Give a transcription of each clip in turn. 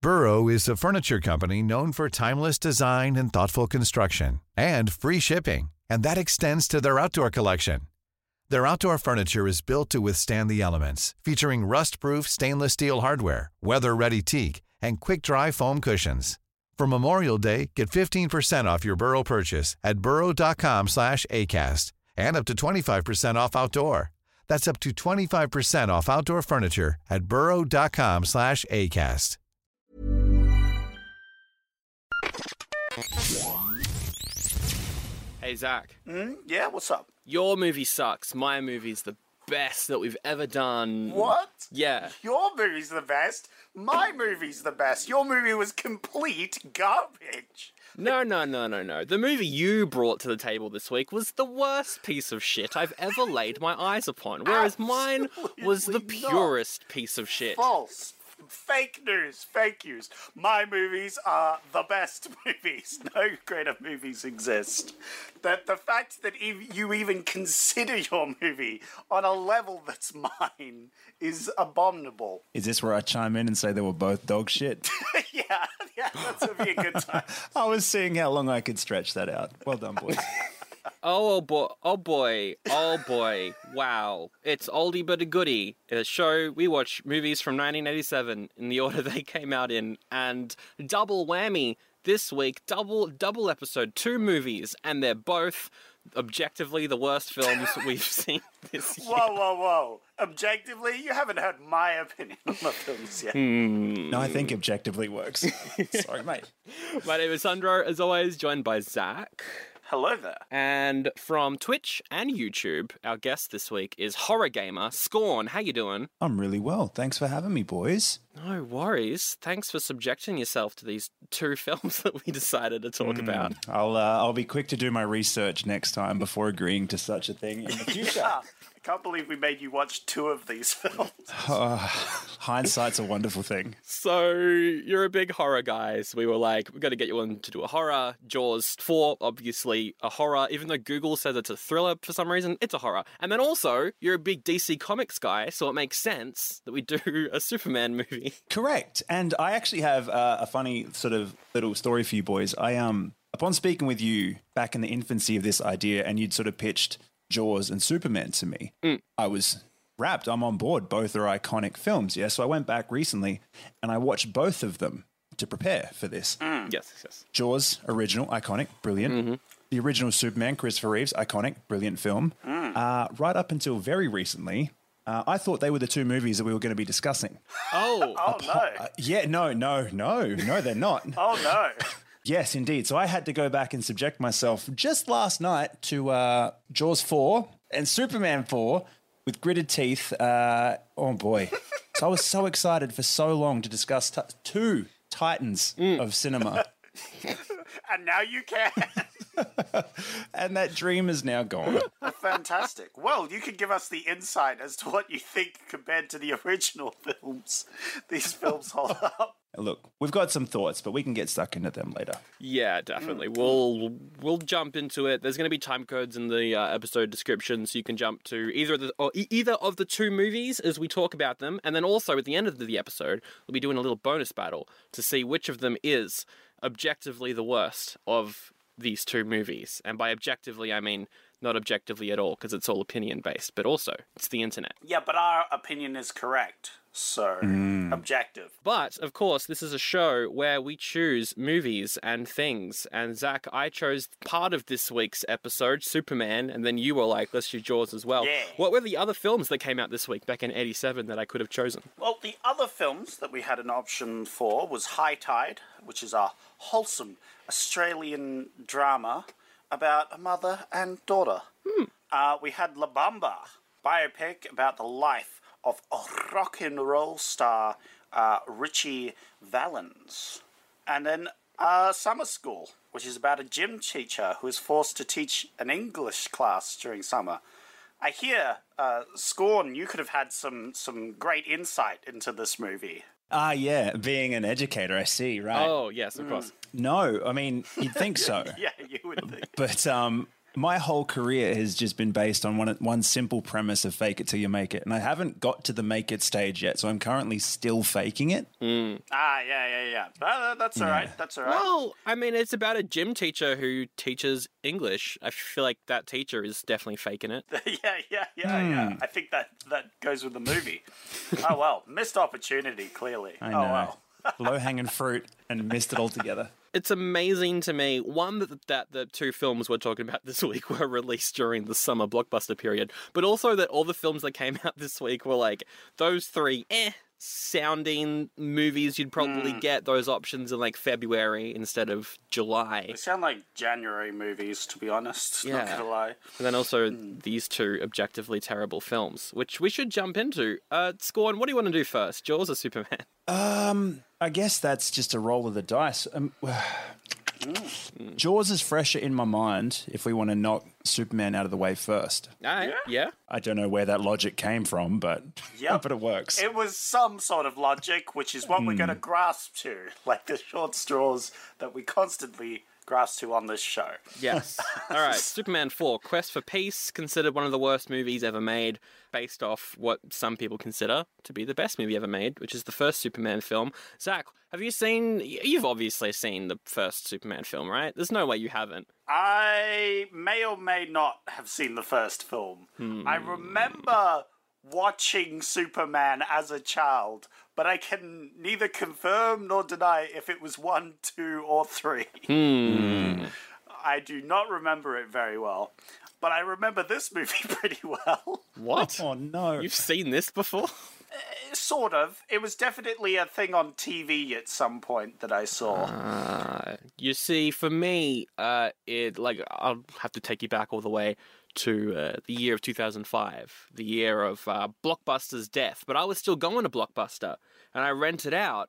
Burrow is a furniture company known for timeless design and thoughtful construction, and free shipping, and that extends to their outdoor collection. Their outdoor furniture is built to withstand the elements, featuring rust-proof stainless steel hardware, weather-ready teak, and quick-dry foam cushions. For Memorial Day, get 15% off your Burrow purchase at burrow.com/ACAST and up to 25% off outdoor. That's up to 25% off outdoor furniture at burrow.com/ACAST. Hey, Zach. Yeah, what's up? Your movie sucks. My movie's the best that we've ever done. What? Yeah. Your movie's the best. My movie's the best. Your movie was complete garbage. No. The movie you brought to the table this week was the worst piece of shit I've ever laid my eyes upon, whereas mine was the purest piece of shit. False. Fake news. Fake news. My movies are the best movies. No greater movies exist. The fact that you even consider your movie on a level that's mine is abominable. Is this where I chime in and say they were both dog shit? Yeah, that's would be a good time. I was seeing how long I could stretch that out. Well done, boys. Oh boy. Wow. It's oldie but a goodie. A show we watch movies from 1987 in the order they came out in, and double whammy this week, double episode, 2 movies, and they're both objectively the worst films we've seen this year. Whoa. Objectively, you haven't heard my opinion on the films yet. No, I think objectively works. Sorry, mate. My name is Sandro, as always, joined by Zach. Hello there. And from Twitch and YouTube, our guest this week is horror gamer Scorn. How you doing? I'm really well. Thanks for having me, boys. No worries. Thanks for subjecting yourself to these 2 films that we decided to talk about. I'll be quick to do my research next time before agreeing to such a thing in the future. Yeah. I can't believe we made you watch 2 of these films. Hindsight's a wonderful thing. So, you're a big horror guy, so we were like, we've got to get you on to do a horror. Jaws 4, obviously a horror, even though Google says it's a thriller for some reason, it's a horror. And then also, you're a big DC Comics guy, so it makes sense that we do a Superman movie. Correct. And I actually have a funny sort of little story for you boys. Upon speaking with you back in the infancy of this idea, and you'd sort of pitched Jaws and Superman to me, I was wrapped. I'm on board. Both are iconic films. Yeah. So I went back recently and I watched both of them to prepare for this. Yes. Jaws, original, iconic, brilliant. Mm-hmm. The original Superman, Christopher Reeves, iconic, brilliant film. Right up until very recently, I thought they were the 2 movies that we were going to be discussing. No. Yeah, no, they're not. Oh, no. Yes, indeed. So I had to go back and subject myself just last night to Jaws 4 and Superman 4 with gritted teeth. Oh, boy. So I was so excited for so long to discuss 2 titans of cinema. And now you can. And that dream is now gone. Fantastic. Well, you could give us the insight as to what you think compared to the original films. These films hold up. Look, we've got some thoughts, but we can get stuck into them later. Yeah, definitely. We'll jump into it. There's going to be time codes in the episode description, so you can jump to either of the 2 movies as we talk about them, and then also at the end of the episode, we'll be doing a little bonus battle to see which of them is objectively the worst of these 2 movies. And by objectively, I mean not objectively at all, because it's all opinion-based, but also it's the internet. Yeah, but our opinion is correct. So, objective. But, of course, this is a show where we choose movies and things. And, Zach, I chose part of this week's episode, Superman, and then you were like, let's do Jaws as well. Yeah. What were the other films that came out this week, back in 87, that I could have chosen? Well, the other films that we had an option for was High Tide, which is a wholesome Australian drama about a mother and daughter. We had La Bamba, biopic about the life of a rock and roll star, Richie Valens. And then Summer School, which is about a gym teacher who is forced to teach an English class during summer. I hear, Scorn, you could have had some great insight into this movie. Yeah, being an educator, I see, right? Oh, yes, of course. No, I mean, you'd think so. Yeah, you would think. But My whole career has just been based on one simple premise of fake it till you make it. And I haven't got to the make it stage yet, so I'm currently still faking it. Yeah. That's all right. That's all right. Well, I mean, it's about a gym teacher who teaches English. I feel like that teacher is definitely faking it. Yeah. I think that goes with the movie. Oh, well. Missed opportunity, clearly. I know. Oh, well. Low-hanging fruit and missed it altogether. It's amazing to me, one, that the two films we're talking about this week were released during the summer blockbuster period, but also that all the films that came out this week were like those three sounding movies. You'd probably get those options in like February instead of July. They sound like January movies, to be honest. Yeah. Not gonna lie. And then also these two objectively terrible films, which we should jump into. Scorn, what do you want to do first, Jaws or Superman? I guess that's just a roll of the dice. Jaws is fresher in my mind if we want to knock Superman out of the way first. Yeah. I don't know where that logic came from, but Yep. but it works. It was some sort of logic, which is what we're going to grasp to, like the short straws that we constantly grasp to on this show. Yes. All right. Superman 4, Quest for Peace, considered one of the worst movies ever made, based off what some people consider to be the best movie ever made, which is the first Superman film. Zach, you've obviously seen the first Superman film, right? There's no way you haven't. I may or may not have seen the first film. I remember watching Superman as a child, but I can neither confirm nor deny if it was 1, 2, or 3. I do not remember it very well, but I remember this movie pretty well. What? Oh, no. You've seen this before? Sort of. It was definitely a thing on TV at some point that I saw. You see, for me, I'll have to take you back all the way to the year of 2005, the year of Blockbuster's death. But I was still going to Blockbuster, and I rented out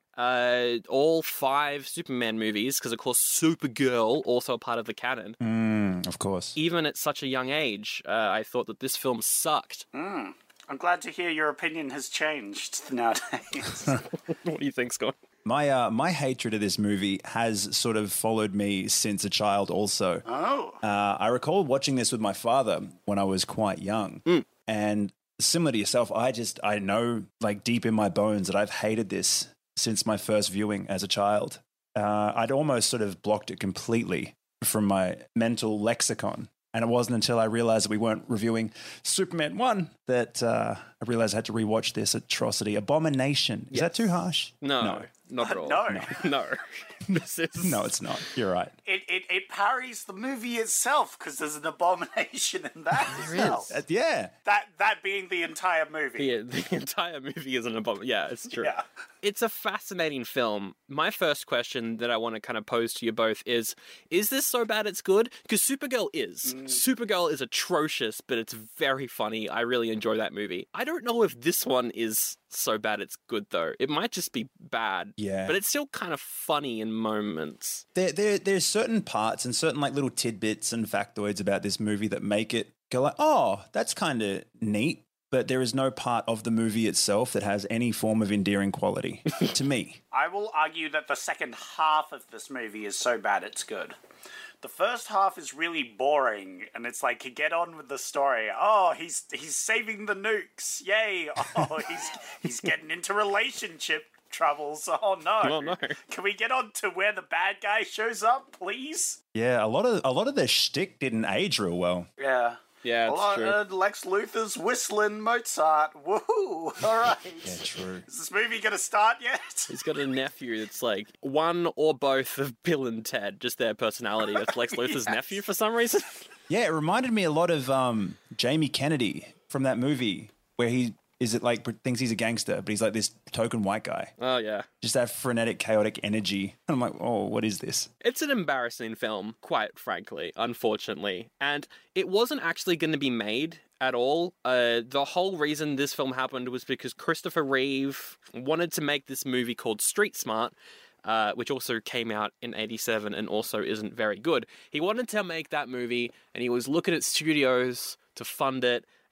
all 5 Superman movies, because, of course, Supergirl, also a part of the canon. Of course. Even at such a young age, I thought that this film sucked. I'm glad to hear your opinion has changed nowadays. What do you think, Scott? My hatred of this movie has sort of followed me since a child also. Oh. I recall watching this with my father when I was quite young. And similar to yourself, I know like deep in my bones that I've hated this since my first viewing as a child. I'd almost sort of blocked it completely from my mental lexicon. And it wasn't until I realized that we weren't reviewing Superman 1 that I realized I had to rewatch this atrocity. Abomination. Is that too harsh? No, not at all. No. This is... No, it's not. You're right. It parries the movie itself, because there's an abomination in that itself. Yeah. That being the entire movie. The entire movie is an abomination. Yeah, it's true. Yeah. It's a fascinating film. My first question that I want to kind of pose to you both is this so bad it's good? Because Supergirl is. Supergirl is atrocious, but it's very funny. I really enjoy that movie. I don't know if this one is so bad it's good, though. It might just be bad. Yeah. But it's still kind of funny in moments. There's certain parts and certain like little tidbits and factoids about this movie that make it go like, oh, that's kind of neat. But there is no part of the movie itself that has any form of endearing quality to me. I will argue that the second half of this movie is so bad it's good. The first half is really boring, and it's like, get on with the story. Oh, he's saving the nukes. Yay. Oh, he's getting into relationship troubles. Oh no. Oh, no. Can we get on to where the bad guy shows up, please? Yeah, a lot of the shtick didn't age real well. Yeah. Yeah, it's true. Lex Luthor's whistling Mozart. Woohoo! All right. Yeah, true. Is this movie going to start yet? He's got a nephew that's like one or both of Bill and Ted, just their personality. That's Lex Luthor's nephew for some reason. Yeah, it reminded me a lot of Jamie Kennedy from that movie where he thinks he's a gangster, but he's like this token white guy. Oh, yeah. Just that frenetic, chaotic energy. And I'm like, oh, what is this? It's an embarrassing film, quite frankly, unfortunately. And it wasn't actually going to be made at all. The whole reason this film happened was because Christopher Reeve wanted to make this movie called Street Smart, which also came out in 87 and also isn't very good. He wanted to make that movie, and he was looking at studios to fund it,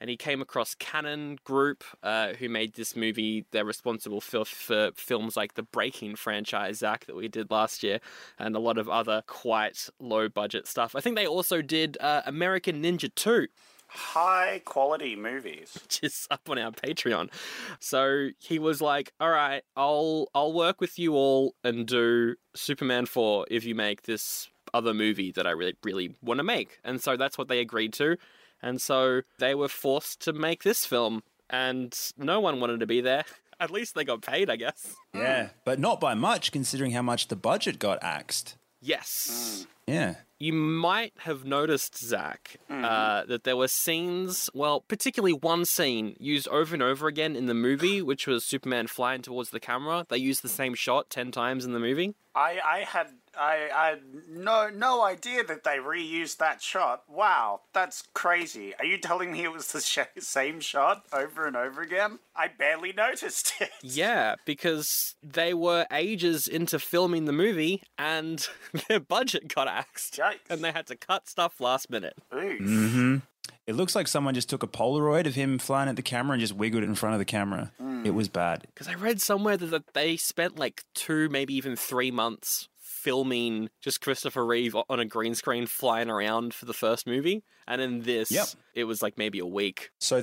and he came across Canon Group, who made this movie. They're responsible for films like the Breaking franchise, Zach, that we did last year, and a lot of other quite low-budget stuff. I think they also did American Ninja 2. High quality movies, Which is up on our Patreon. So he was like, all right, I'll work with you all and do Superman 4 if you make this other movie that I really, really want to make. And so that's what they agreed to. And so they were forced to make this film, and no one wanted to be there. At least they got paid, I guess. Yeah, but not by much considering how much the budget got axed. Yes. Yeah. You might have noticed, Zach, that there were scenes, well, particularly one scene used over and over again in the movie, which was Superman flying towards the camera. They used the same shot 10 times in the movie. I had no idea that they reused that shot. Wow, that's crazy. Are you telling me it was the same shot over and over again? I barely noticed it. Yeah, because they were ages into filming the movie and their budget got axed. Yikes. And they had to cut stuff last minute. Oof. It looks like someone just took a Polaroid of him flying at the camera and just wiggled it in front of the camera. It was bad. Because I read somewhere that they spent like 2, maybe even 3 months filming just Christopher Reeve on a green screen flying around for the first movie. And in this, It was like maybe a week. So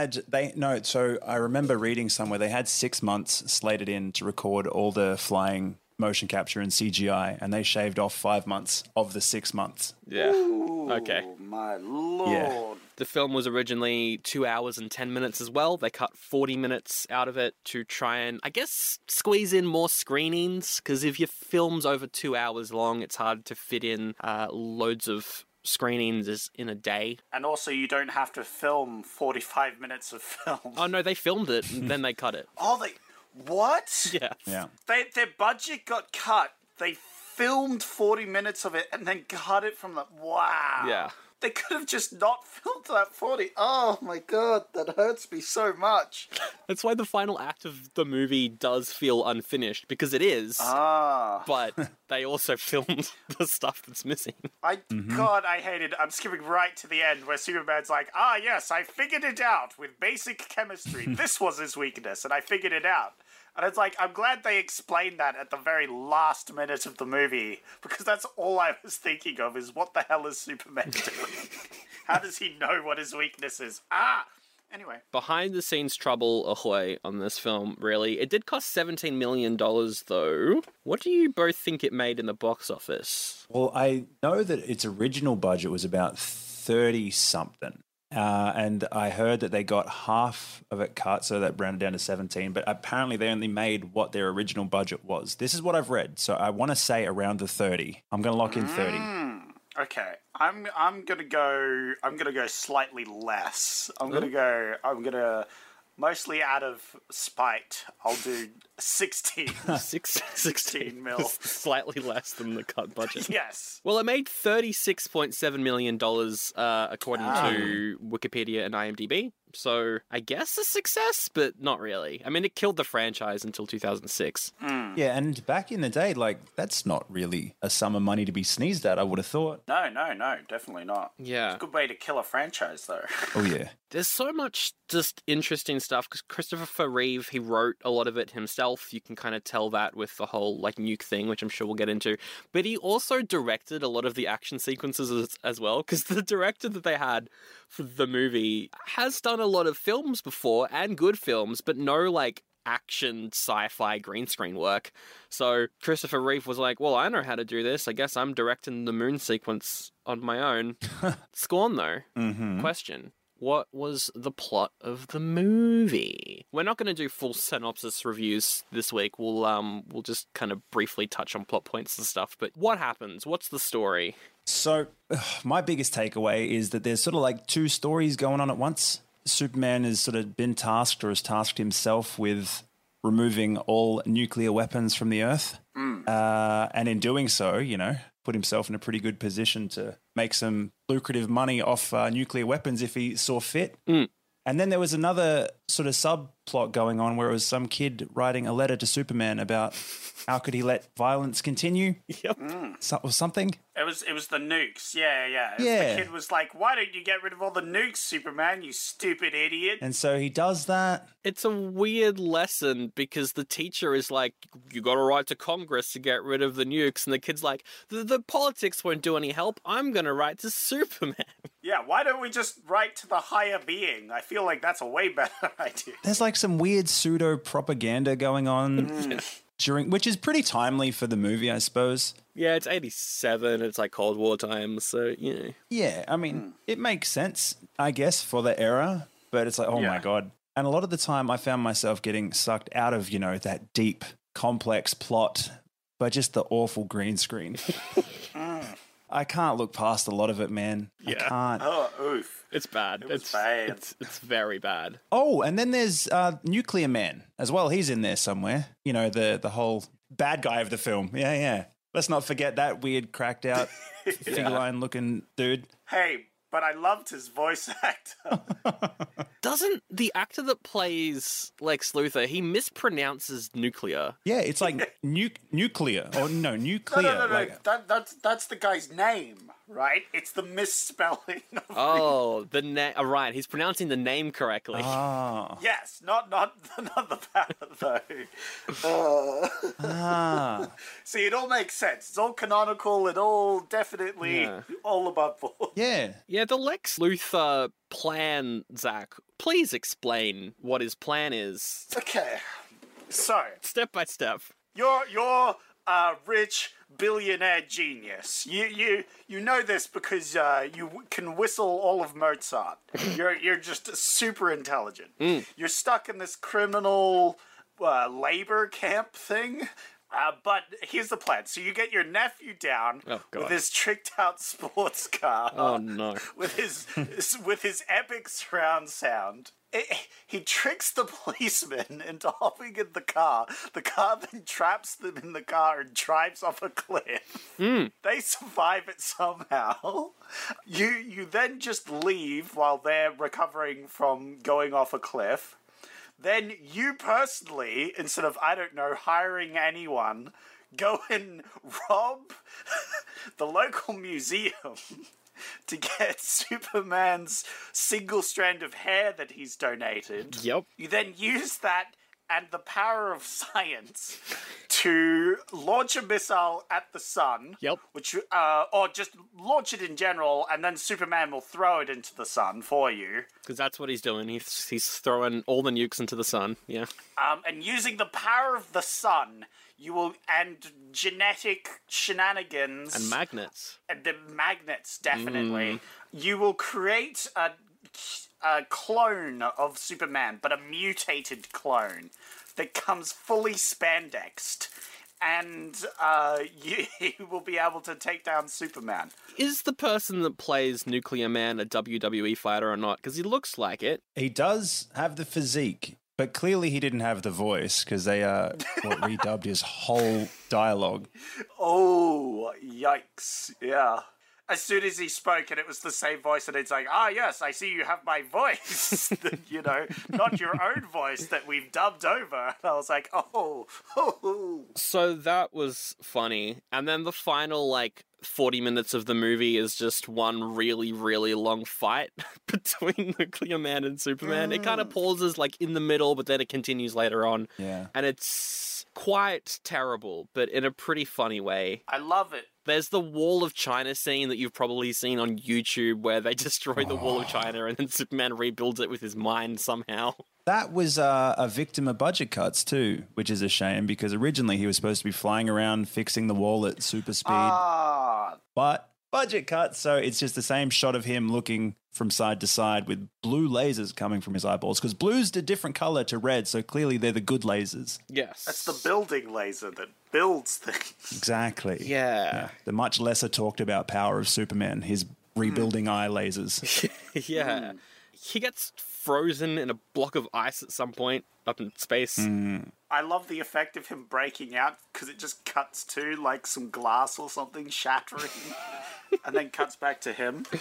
so I remember reading somewhere they had 6 months slated in to record all the flying motion capture and CGI, and they shaved off 5 months of the 6 months. Yeah. Ooh, Okay. My lord. Yeah. The film was originally 2 hours and 10 minutes as well. They cut 40 minutes out of it to try and, I guess, squeeze in more screenings, because if your film's over 2 hours long, it's hard to fit in loads of screenings in a day. And also, you don't have to film 45 minutes of film. Oh, no, they filmed it, and then they cut it. What? Yeah. Yeah. Their budget got cut. They filmed 40 minutes of it and then cut it from the... Wow. Yeah. They could have just not filmed that 40. Oh my god, that hurts me so much. That's why the final act of the movie does feel unfinished, because it is, but they also filmed the stuff that's missing. God, I hate it. I'm skipping right to the end where Superman's like, yes, I figured it out with basic chemistry. This was his weakness, and I figured it out. And it's like, I'm glad they explained that at the very last minute of the movie, because that's all I was thinking of is, what the hell is Superman doing? How does he know what his weakness is? Anyway. Behind the scenes trouble ahoy on this film, really. It did cost $17 million, though. What do you both think it made in the box office? Well, I know that its original budget was about 30-something. And I heard that they got half of it cut, so that rounded down to 17. But apparently they only made what their original budget was. This is what I've read, so I want to say around the 30. I'm going to lock in 30. Okay, I'm gonna go slightly less. I'm gonna mostly out of spite. I'll do 16. 16 mil. Slightly less than the cut budget. Yes. Well, it made $36.7 million, according to Wikipedia and IMDb. So I guess a success, but not really. I mean, it killed the franchise until 2006. Yeah, and back in the day, that's not really a sum of money to be sneezed at, I would have thought. No, definitely not. Yeah. It's a good way to kill a franchise, though. Oh, yeah. There's so much just interesting stuff, because Christopher Reeve, he wrote a lot of it himself. You can kind of tell that with the whole, nuke thing, which I'm sure we'll get into. But he also directed a lot of the action sequences as well, because the director that they had for the movie has done a lot of films before, and good films, but no, action sci-fi green screen work. So Christopher Reeve was like, well, I know how to do this. I guess I'm directing the moon sequence on my own. Scorn, though. Question. What was the plot of the movie? We're not going to do full synopsis reviews this week. We'll just kind of briefly touch on plot points and stuff. But what happens? What's the story? So my biggest takeaway is that there's sort of two stories going on at once. Superman has sort of been tasked, or has tasked himself with removing all nuclear weapons from the Earth. And in doing so, put himself in a pretty good position to make some lucrative money off nuclear weapons if he saw fit. And then there was another sort of subplot going on where it was some kid writing a letter to Superman about how could he let violence continue? Yep. Or something. It was the nukes. Yeah. Yeah. The kid was like, "Why don't you get rid of all the nukes, Superman? You stupid idiot!" And so he does that. It's a weird lesson because the teacher is like, you got to write to Congress to get rid of the nukes. And the kid's like, the politics won't do any help. I'm going to write to Superman. Yeah, why don't we just write to the higher being? I feel like that's a way better idea. There's like some weird pseudo propaganda going on during, which is pretty timely for the movie, I suppose. Yeah, it's 87. It's like Cold War times. So, you know. Yeah, I mean, it makes sense, I guess, for the era. But it's like, oh my God. And a lot of the time I found myself getting sucked out of, that deep, complex plot by just the awful green screen. I can't look past a lot of it, man. Yeah. I can't. Oh, oof. It's bad. was bad. It's very bad. Oh, and then there's Nuclear Man as well. He's in there somewhere. The whole bad guy of the film. Yeah. Let's not forget that weird, cracked out, feline looking dude. Hey, but I loved his voice actor. Doesn't the actor that plays Lex Luthor, he mispronounces nuclear? Yeah, it's like nuclear. Or no, nuclear. No. Like, That's the guy's name, right? It's the misspelling of Oh, the name. Right, he's pronouncing the name correctly. oh. Yes, not the power though. See, it all makes sense. It's all canonical. It all definitely all above board. Yeah. Yeah, the Lex Luthor plan, Zach. Please explain what his plan is, Okay, so step by step. you're a rich billionaire genius. You know this because you can whistle all of Mozart. You're just super intelligent. You're stuck in this criminal labor camp thing. But here's the plan. So you get your nephew down with his tricked out sports car. Oh no. With his epic surround sound. He tricks the policeman into hopping in the car. The car then traps them in the car and drives off a cliff. They survive it somehow. You then just leave while they're recovering from going off a cliff. Then you personally, instead of, hiring anyone, go and rob the local museum to get Superman's single strand of hair that he's donated. Yep. You then use that and the power of science to launch a missile at the sun. Yep. Which, or just launch it in general, and then Superman will throw it into the sun for you. Because that's what he's doing. He's throwing all the nukes into the sun. Yeah. And using the power of the sun, you will, and genetic shenanigans. And magnets. And the magnets, definitely. You will create a clone of Superman, but a mutated clone that comes fully spandexed, and you will be able to take down Superman. Is the person that plays Nuclear Man a WWE fighter or not? Because he looks like it. He does have the physique, but clearly he didn't have the voice because they redubbed his whole dialogue. Oh, yikes. Yeah. As soon as he spoke and it was the same voice, and it's like, yes, I see you have my voice. Not your own voice that we've dubbed over. And I was like, oh. So that was funny. And then the final, 40 minutes of the movie is just one really, really long fight between Nuclear Man and Superman. It kind of pauses, in the middle, but then it continues later on. Yeah. And it's quite terrible, but in a pretty funny way. I love it. There's the Wall of China scene that you've probably seen on YouTube where they destroy the Wall of China and then Superman rebuilds it with his mind somehow. That was a victim of budget cuts too, which is a shame because originally he was supposed to be flying around fixing the wall at super speed. But budget cuts, so it's just the same shot of him looking from side to side with blue lasers coming from his eyeballs because blue's a different color to red, so clearly they're the good lasers. Yes. That's the building laser that builds things. Exactly. Yeah. The much lesser talked about power of Superman, his rebuilding eye lasers. Yeah. He gets frozen in a block of ice at some point up in space. I love the effect of him breaking out because it just cuts to some glass or something shattering and then cuts back to him.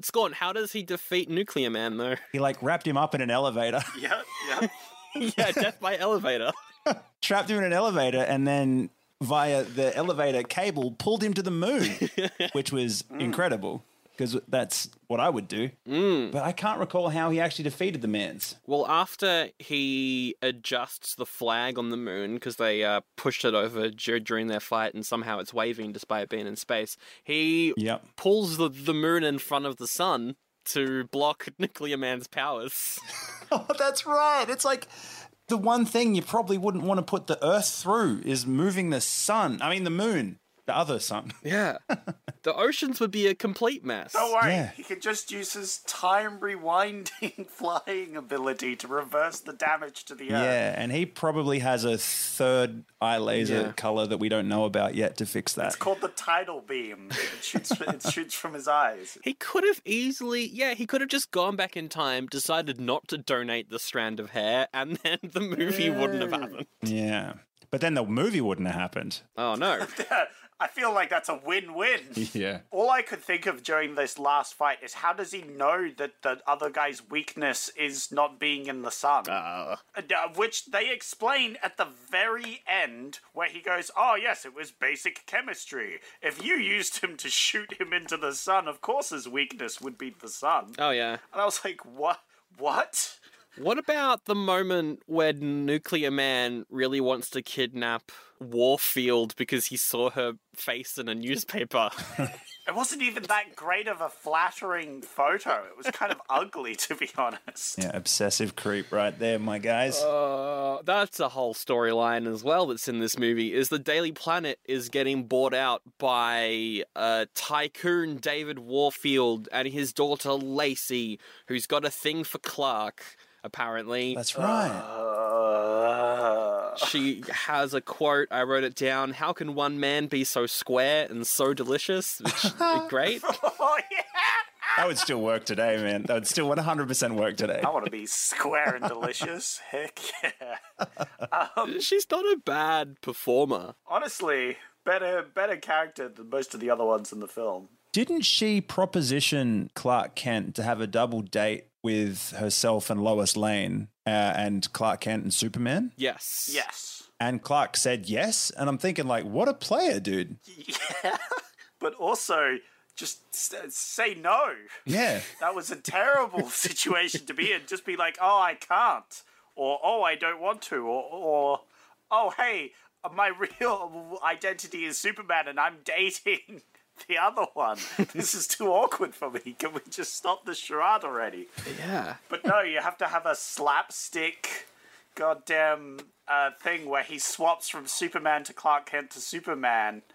Scorn, how does he defeat Nuclear Man, though? He like wrapped him up in an elevator, Yeah. Yeah, death by elevator. trapped him in an elevator, and then via the elevator cable pulled him to the moon, which was incredible. Because that's what I would do. But I can't recall how he actually defeated the Mans. Well, after he adjusts the flag on the moon, because they pushed it over during their fight and somehow it's waving despite being in space, he pulls the moon in front of the sun to block Nuclear Man's powers. Oh, that's right. It's like the one thing you probably wouldn't want to put the Earth through is moving the moon. The other sun. Yeah. The oceans would be a complete mess. Don't worry, Yeah. he could just use his time rewinding flying ability to reverse the damage to the Earth. Yeah, and he probably has a third eye laser color that we don't know about yet to fix that. It's called the tidal beam. It shoots from his eyes. He could have he could have just gone back in time, decided not to donate the strand of hair, and then the movie wouldn't have happened. Yeah. But then the movie wouldn't have happened. Oh, no. I feel like that's a win-win. Yeah. All I could think of during this last fight is how does he know that the other guy's weakness is not being in the sun? Which they explain at the very end, where he goes, oh yes, it was basic chemistry. If you used him to shoot him into the sun, of course his weakness would be the sun. Oh, yeah. And I was like, what? What about the moment where Nuclear Man really wants to kidnap Warfield because he saw her face in a newspaper? It wasn't even that great of a flattering photo. It was kind of ugly, to be honest. Yeah, obsessive creep right there, my guys. That's a whole storyline as well that's in this movie, is the Daily Planet is getting bought out by tycoon David Warfield and his daughter Lacey, who's got a thing for Clark, apparently. That's right. She has a quote, I wrote it down, how can one man be so square and so delicious? Which is great. Oh, yeah! That would still work today, man. That would still 100% work today. I want to be square and delicious. Heck yeah. She's not a bad performer. Honestly, better character than most of the other ones in the film. Didn't she proposition Clark Kent to have a double date with herself and Lois Lane and Clark Kent and Superman? Yes. Yes. And Clark said yes. And I'm thinking, like, what a player, dude. Yeah. But also, just say no. Yeah. That was a terrible situation to be in. Just be like, oh, I can't. Or, oh, I don't want to. Or oh, hey, my real identity is Superman and I'm dating the other one. This is too awkward for me. Can we just stop the charade already? Yeah. But no, you have to have a slapstick goddamn thing where he swaps from Superman to Clark Kent to Superman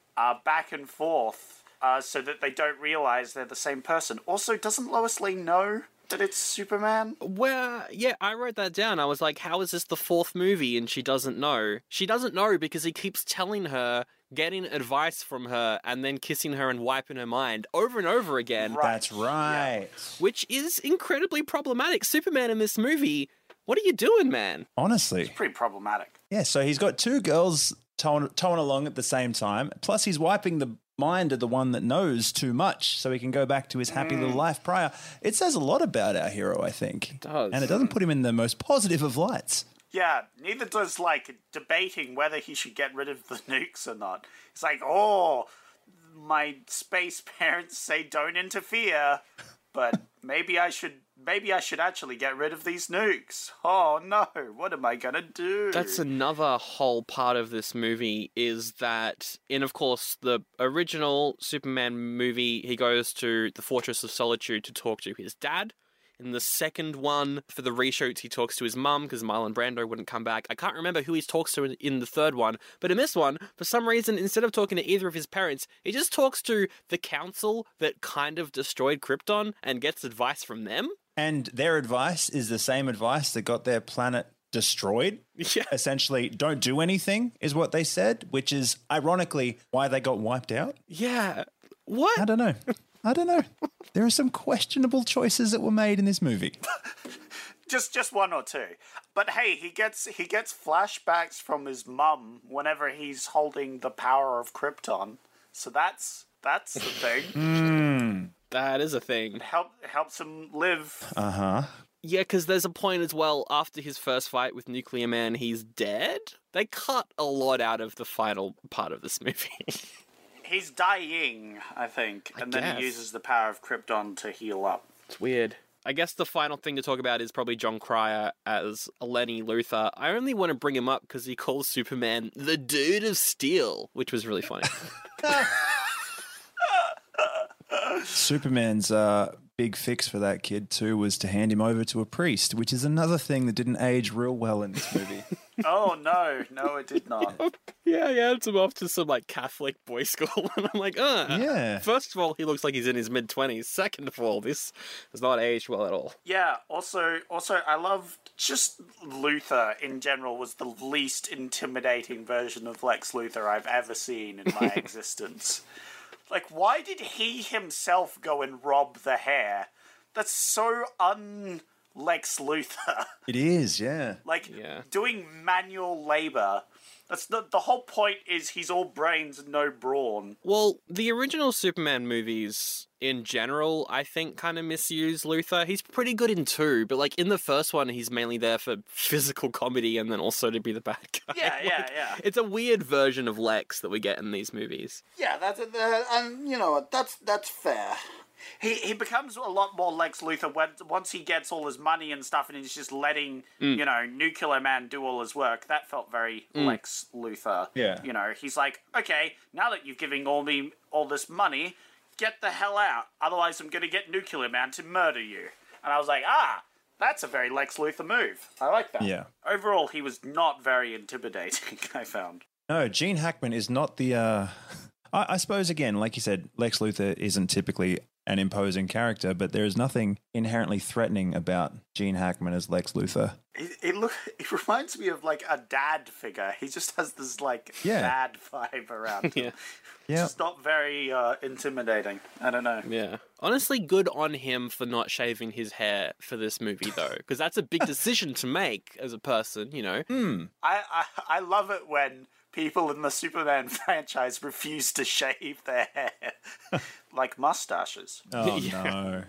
back and forth so that they don't realize they're the same person. Also, doesn't Lois Lane know that it's Superman? Well, yeah, I wrote that down. I was like, how is this the fourth movie and she doesn't know? She doesn't know because he keeps telling her, getting advice from her, and then kissing her and wiping her mind over and over again. Right. That's right. Yeah. Which is incredibly problematic. Superman in this movie, what are you doing, man? Honestly. Pretty problematic. Yeah, so he's got two girls towing along at the same time. Plus, he's wiping the mind of the one that knows too much so he can go back to his happy little life prior. It says a lot about our hero, I think. It does. And it doesn't put him in the most positive of lights. Yeah, neither does, like, debating whether he should get rid of the nukes or not. It's like, oh, my space parents say don't interfere, but maybe I should actually get rid of these nukes. Oh no, what am I gonna do? That's another whole part of this movie, is that in, of course, the original Superman movie, he goes to the Fortress of Solitude to talk to his dad. In the second one, for the reshoots, he talks to his mum because Marlon Brando wouldn't come back. I can't remember who he talks to in the third one, but in this one, for some reason, instead of talking to either of his parents, he just talks to the council that kind of destroyed Krypton and gets advice from them. And their advice is the same advice that got their planet destroyed. Yeah. Essentially, don't do anything is what they said, which is ironically why they got wiped out. Yeah. What? I don't know. There are some questionable choices that were made in this movie. Just one or two. But hey, he gets flashbacks from his mum whenever he's holding the power of Krypton. So that's the thing. That is a thing. It helps him live. Uh-huh. Yeah, because there's a point as well, after his first fight with Nuclear Man, he's dead. They cut a lot out of the final part of this movie. He's dying, I think, and then he uses the power of Krypton to heal up. It's weird. I guess the final thing to talk about is probably John Cryer as Lenny Luthor. I only want to bring him up because he calls Superman the Dude of Steel, which was really funny. Superman's big fix for that kid too was to hand him over to a priest, which is another thing that didn't age real well in this movie. Oh, no, it did not. Yeah, he hands him off to some, like, Catholic boys' school, and I'm like, Yeah. First of all, he looks like he's in his mid-20s. Second of all, this has not aged well at all. Yeah, also, I love just Luthor in general was the least intimidating version of Lex Luthor I've ever seen in my existence. Like, why did he himself go and rob the hair? That's so Lex Luthor. It is, yeah. Like, doing manual labor. That's the whole point is he's all brains and no brawn. Well, the original Superman movies, in general, I think kind of misuse Luthor. He's pretty good in 2, but, like, in the first one, he's mainly there for physical comedy and then also to be the bad guy. Yeah. It's a weird version of Lex that we get in these movies. Yeah, and you know what, that's fair. He becomes a lot more Lex Luthor once he gets all his money and stuff and he's just letting, you know, Nuclear Man do all his work. That felt very Lex Luthor. Yeah. You know, he's like, okay, now that you've given me all this money, get the hell out. Otherwise I'm going to get Nuclear Man to murder you. And I was like, that's a very Lex Luthor move. I like that. Yeah. Overall, he was not very intimidating, I found. No, Gene Hackman is not the... I suppose, again, like you said, Lex Luthor isn't typically an imposing character, but there is nothing inherently threatening about Gene Hackman as Lex Luthor. It reminds me of, like, a dad figure. He just has this, like, dad vibe around him. Yeah. It's not very intimidating. I don't know. Yeah. Honestly, good on him for not shaving his hair for this movie, though, because that's a big decision to make as a person, you know? I love it when people in the Superman franchise refuse to shave their hair. Like mustaches. Oh, no.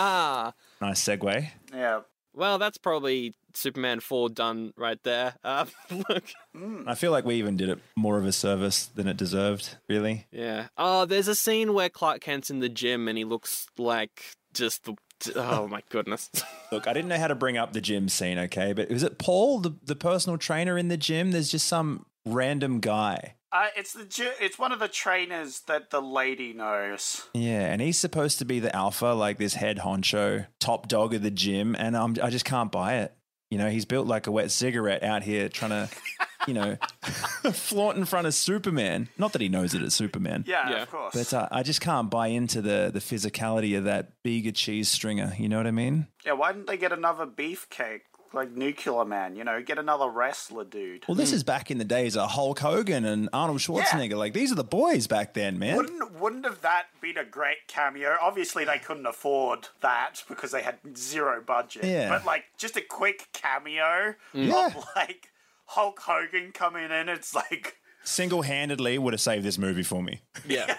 Nice segue. Yeah. Well, that's probably Superman 4 done right there. Look. I feel like we even did it more of a service than it deserved, really. Yeah. Oh, there's a scene where Clark Kent's in the gym and he looks like just the... Oh, my goodness. Look, I didn't know how to bring up the gym scene, okay? But was it Paul, the personal trainer in the gym? There's just some random guy. It's one of the trainers that the lady knows. Yeah, and he's supposed to be the alpha, like this head honcho, top dog of the gym, and I just can't buy it. You know, he's built like a wet cigarette out here trying to, you know, flaunt in front of Superman. Not that he knows it is Superman. Yeah, of course. But I just can't buy into the physicality of that bigger cheese stringer. You know what I mean? Yeah, why didn't they get another beefcake? Like Nuclear Man, you know, get another wrestler dude. Well, this is back in the days of Hulk Hogan and Arnold Schwarzenegger. Like, these are the boys back then, man. Wouldn't have that been a great cameo? Obviously, they couldn't afford that because they had zero budget. Yeah. But, like, just a quick cameo of, like, Hulk Hogan coming in. It's like... Single-handedly would have saved this movie for me. Yeah.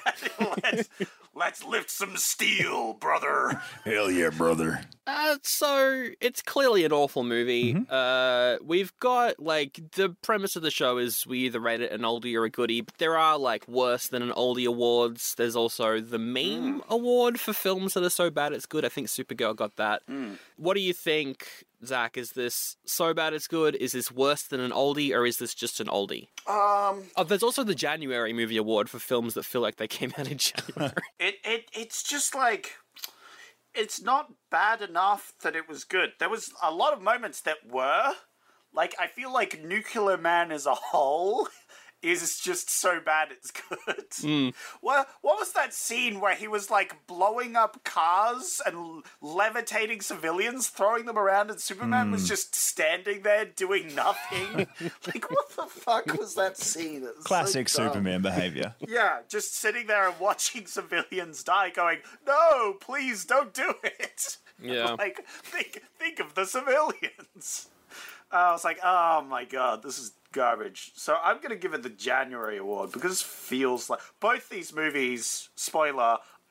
Let's lift some steel, brother. Hell yeah, brother. So it's clearly an awful movie. We've got, like, the premise of the show is we either rate it an oldie or a goodie, but there are, like, worse than an oldie awards. There's also the meme award for films that are so bad it's good. I think Supergirl got that. What do you think, Zach? Is this so bad it's good? Is this worse than an oldie, or is this just an oldie? There's also the January Movie Award for films that feel like they came out in January. It's just like... It's not bad enough that it was good. There was a lot of moments that were. Like, I feel like Nuclear Man as a whole is just so bad it's good. What was that scene where he was, like, blowing up cars and levitating civilians, throwing them around, and Superman was just standing there doing nothing? Like, what the fuck was that scene? Classic Superman behavior. Yeah, just sitting there and watching civilians die, going, no, please don't do it. Yeah. Like, think of the civilians. I was like, oh my god, this is garbage. So I'm going to give it the January award because it feels like both these movies, spoiler,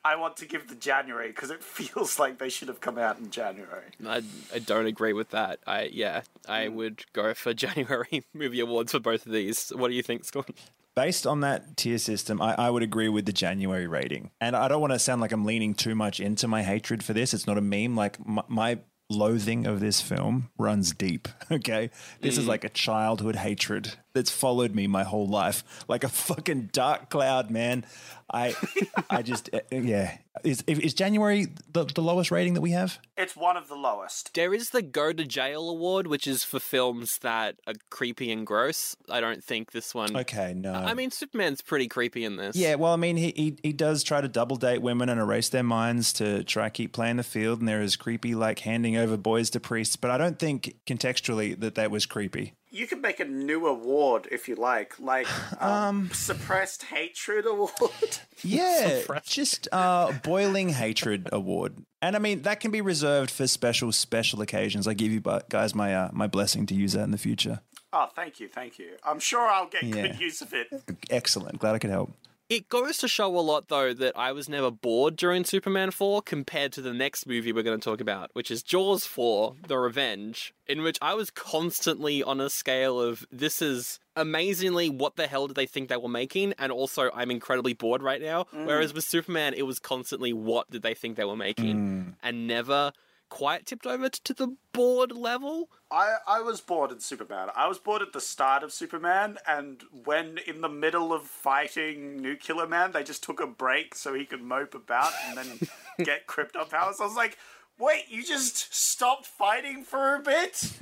I want to give the January because it feels like they should have come out in January. I don't agree with that. I would go for January movie awards for both of these. What do you think, Scott? Based on that tier system, I would agree with the January rating. And I don't want to sound like I'm leaning too much into my hatred for this. It's not a meme. Like my loathing of this film runs deep. Okay. This is like a childhood hatred that's followed me my whole life. Like a fucking dark cloud, man. I just, yeah. Is January the lowest rating that we have? It's one of the lowest. There is the Go to Jail award, which is for films that are creepy and gross. I don't think this one. Okay, no. I mean, Superman's pretty creepy in this. Yeah, well, I mean, he does try to double date women and erase their minds to try keep playing the field, and there is creepy, like handing over boys to priests. But I don't think contextually that was creepy. You could make a new award if you like Suppressed Hatred Award. Yeah, just Boiling Hatred Award. And I mean, that can be reserved for special occasions. I give you guys my blessing to use that in the future. Oh, thank you. I'm sure I'll get good use of it. Excellent. Glad I could help. It goes to show a lot, though, that I was never bored during Superman 4 compared to the next movie we're going to talk about, which is Jaws 4, The Revenge, in which I was constantly on a scale of, this is amazingly what the hell did they think they were making, and also I'm incredibly bored right now. Whereas with Superman, it was constantly what did they think they were making, and never quite tipped over to the bored level. I was bored in Superman. I was bored at the start of Superman, and when in the middle of fighting Nuclear Man, they just took a break so he could mope about and then get krypton powers. I was like, wait, you just stopped fighting for a bit?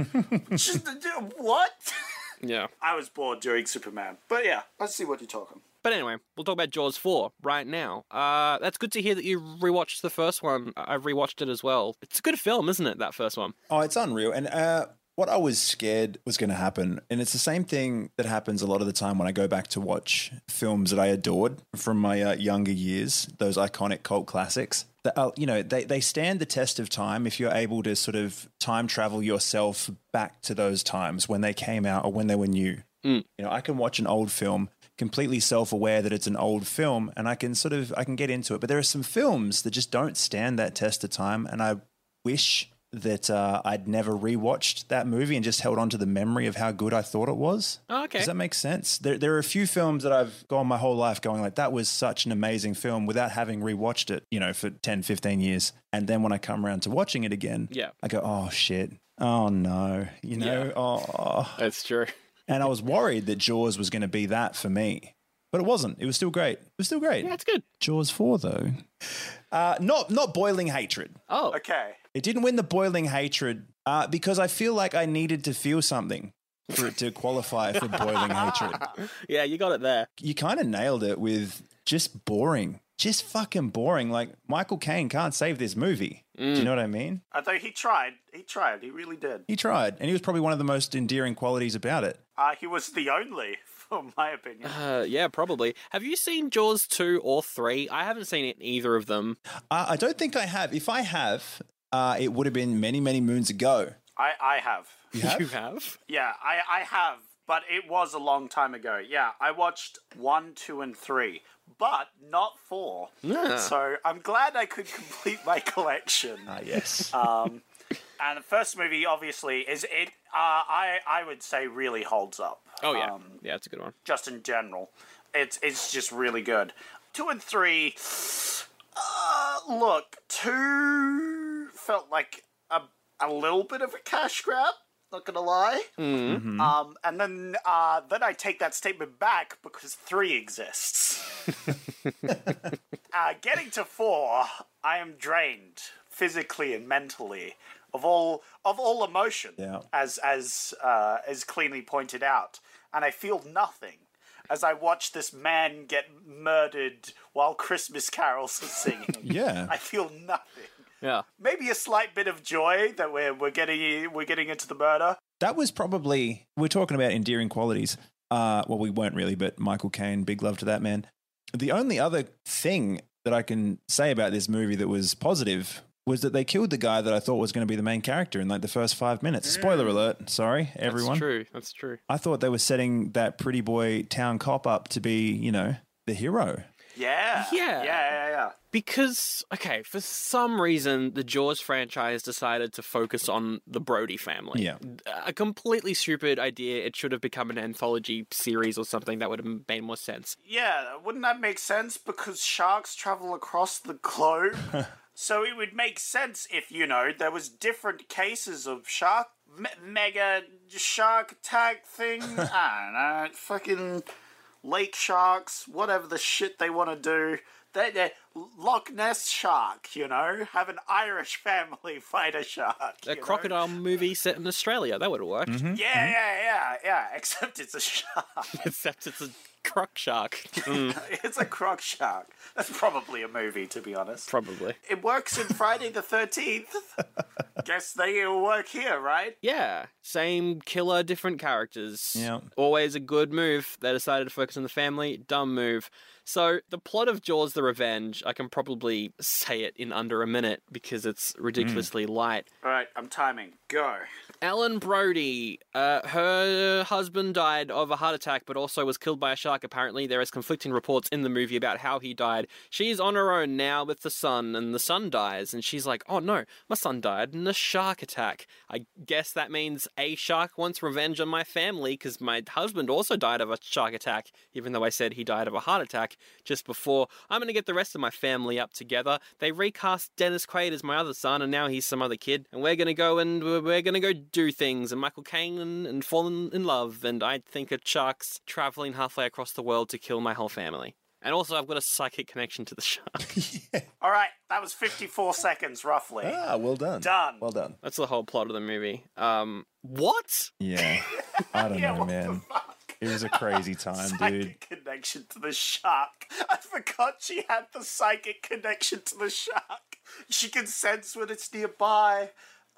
What? Yeah. I was bored during Superman. But yeah, let's see what you're talking. But anyway, we'll talk about Jaws 4 right now. That's good to hear that you rewatched the first one. I've rewatched it as well. It's a good film, isn't it, that first one? Oh, it's unreal. And what I was scared was going to happen, and it's the same thing that happens a lot of the time when I go back to watch films that I adored from my younger years, those iconic cult classics. That, they stand the test of time if you're able to sort of time travel yourself back to those times when they came out or when they were new. I can watch an old film completely self-aware that it's an old film, and I can get into it. But there are some films that just don't stand that test of time, and I wish that I'd never rewatched that movie and just held on to the memory of how good I thought it was. Oh, okay. Does that make sense? There are a few films that I've gone my whole life going like, that was such an amazing film without having rewatched it, for 10, 15 years. And then when I come around to watching it again, I go, oh, shit. Oh, no. Oh. That's true. And I was worried that Jaws was going to be that for me. But it wasn't. It was still great. Yeah, it's good. Jaws 4, though. Not Boiling Hatred. Oh. Okay. It didn't win the Boiling Hatred because I feel like I needed to feel something for it to qualify for Boiling Hatred. Yeah, you got it there. You kind of nailed it with just boring. Just fucking boring. Like, Michael Caine can't save this movie. Do you know what I mean? Although he tried. He really did. He tried. And he was probably one of the most endearing qualities about it. He was the only, from my opinion. Yeah, probably. Have you seen Jaws 2 or 3? I haven't seen either of them. I don't think I have. If I have, it would have been many, many moons ago. I have. You have? You have? Yeah, I have. But it was a long time ago. Yeah, I watched 1, 2, and 3. But not 4. Yeah. So I'm glad I could complete my collection. Yes. And the first movie, obviously, is it. I would say really holds up. Oh, yeah. Yeah, it's a good one. Just in general. It's just really good. 2 and 3... look, 2 felt like a little bit of a cash grab. Not gonna lie. Mm-hmm. And then I take that statement back because 3 exists. Getting to 4, I am drained physically and mentally of all emotion, as cleanly pointed out, and I feel nothing as I watch this man get murdered while Christmas carols are singing. Yeah, I feel nothing. Yeah. Maybe a slight bit of joy that we're getting into the murder. That was probably, we're talking about endearing qualities. Well, we weren't really, but Michael Caine, big love to that man. The only other thing that I can say about this movie that was positive was that they killed the guy that I thought was going to be the main character in like the first 5 minutes. Spoiler alert. Sorry, everyone. That's true. I thought they were setting that pretty boy town cop up to be, the hero. Yeah. Yeah. Yeah. Because, okay, for some reason, the Jaws franchise decided to focus on the Brody family. Yeah. A completely stupid idea. It should have become an anthology series or something that would have made more sense. Yeah, wouldn't that make sense? Because sharks travel across the globe. So it would make sense if, there was different cases of mega shark attack thing. I don't know, fucking lake sharks, whatever the shit they want to do. They're Loch Ness shark, have an Irish family fight a shark. A crocodile movie set in Australia, that would have worked. Mm-hmm. Yeah, except it's a shark. Except it's a croc shark. It's a croc shark. That's probably a movie, to be honest. Probably. It works in Friday the 13th. Guess they'll work here, right? Yeah, same killer, different characters. Yeah. Always a good move. They decided to focus on the family. Dumb move. So, the plot of Jaws the Revenge, I can probably say it in under a minute because it's ridiculously light. All right, I'm timing. Go. Ellen Brody, her husband died of a heart attack, but also was killed by a shark, apparently. There is conflicting reports in the movie about how he died. She's on her own now with the son, and the son dies, and she's like, oh no, my son died in a shark attack. I guess that means a shark wants revenge on my family, because my husband also died of a shark attack, even though I said he died of a heart attack just before. I'm going to get the rest of my family up together. They recast Dennis Quaid as my other son, and now he's some other kid, and we're going to go do things, and Michael Caine and fall in love, and I think a shark's traveling halfway across the world to kill my whole family. And also, I've got a psychic connection to the shark. All right, that was 54 seconds, roughly. Ah, well done. Done. Well done. That's the whole plot of the movie. What? Yeah. I don't know, what man. the fuck? It was a crazy time, dude. Psychic connection to the shark. I forgot she had the psychic connection to the shark. She can sense when it's nearby.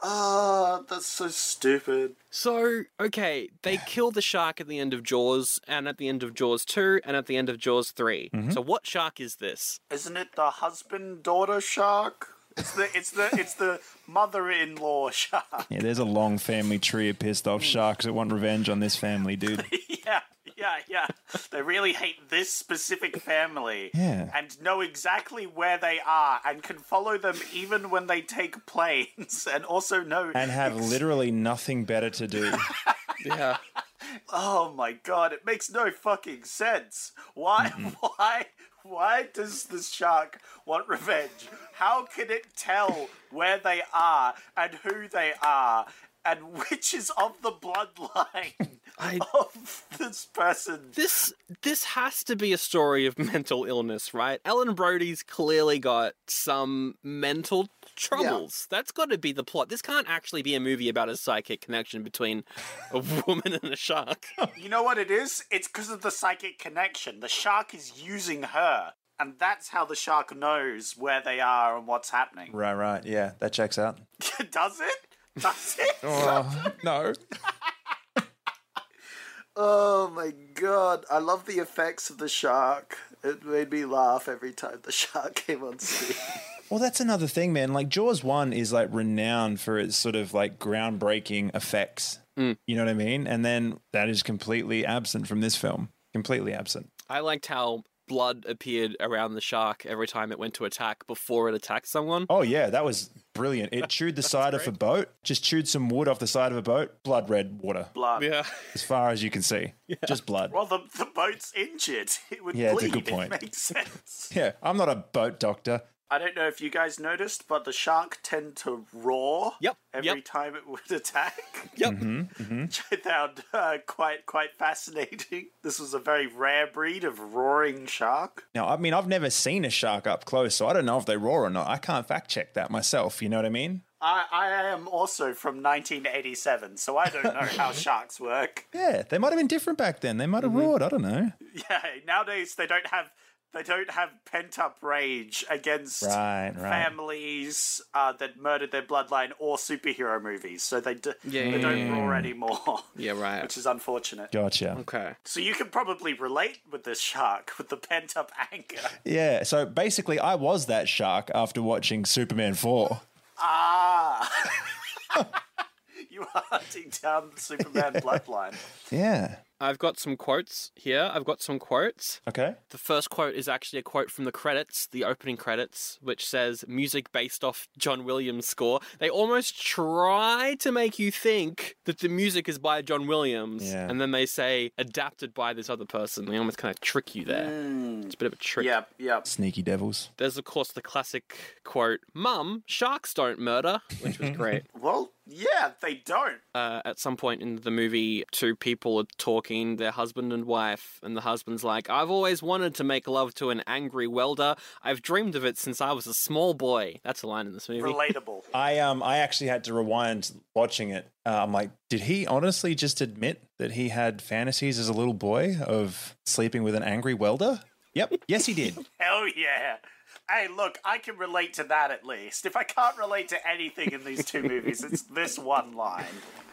Ah, that's so stupid. So, okay, they kill the shark at the end of Jaws, and at the end of Jaws 2, and at the end of Jaws 3. So what shark is this? Isn't it the husband-daughter shark? It's the mother-in-law shark. Yeah, there's a long family tree of pissed off sharks that want revenge on this family, dude. Yeah. They really hate this specific family. Yeah. And know exactly where they are and can follow them even when they take planes and also know... And have literally nothing better to do. Yeah. Oh my god, it makes no fucking sense. Why does the shark want revenge? How can it tell where they are and who they are and which is of the bloodline of this person? This has to be a story of mental illness, right? Ellen Brody's clearly got some mental troubles. Yeah. That's got to be the plot. This can't actually be a movie about a psychic connection between a woman and a shark. You know what it is? It's because of the psychic connection. The shark is using her, and that's how the shark knows where they are and what's happening. Right. Yeah, that checks out. Does it? Does it? Oh, no. Oh my god, I love the effects of the shark. It made me laugh every time the shark came on screen. Well, that's another thing, man. Like, Jaws 1 is, like, renowned for its sort of, like, groundbreaking effects. You know what I mean? And then that is completely absent from this film. Completely absent. I liked how blood appeared around the shark every time it went to attack before it attacked someone. Oh, yeah, that was brilliant. It chewed the side of a boat, just chewed some wood off the side of a boat, blood red water. Blood. Yeah. As far as you can see. Yeah. Just blood. Well, the boat's injured. It would bleed. It's a good point. It makes sense. Yeah, I'm not a boat doctor. I don't know if you guys noticed, but the shark tend to roar every time it would attack. Yep. Which I found quite fascinating. This was a very rare breed of roaring shark. Now, I mean, I've never seen a shark up close, so I don't know if they roar or not. I can't fact check that myself, you know what I mean? I am also from 1987, so I don't know how sharks work. Yeah, they might have been different back then. They might have roared, I don't know. Yeah, nowadays they don't have pent-up rage against families that murdered their bloodline or superhero movies, so they don't roar anymore. Yeah, right. Which is unfortunate. Gotcha. Okay. So you can probably relate with this shark, with the pent-up anger. Yeah, so basically I was that shark after watching Superman 4. You are hunting down the Superman bloodline. Yeah. I've got some quotes here. Okay. The first quote is actually a quote from the credits, the opening credits, which says, music based off John Williams' score. They almost try to make you think that the music is by John Williams, and then they say, adapted by this other person. They almost kind of trick you there. It's a bit of a trick. Yep. Sneaky devils. There's, of course, the classic quote, Mum, sharks don't murder, which was great. Well, yeah, they don't. At some point in the movie, two people are talking, their husband and wife, and the husband's like, I've always wanted to make love to an angry welder. I've dreamed of it since I was a small boy. That's a line in this movie. Relatable. I actually had to rewind watching it. I'm like, did he honestly just admit that he had fantasies as a little boy of sleeping with an angry welder? Yep. Yes, he did. Hell yeah. Hey, look, I can relate to that at least. If I can't relate to anything in these two movies, it's this one line.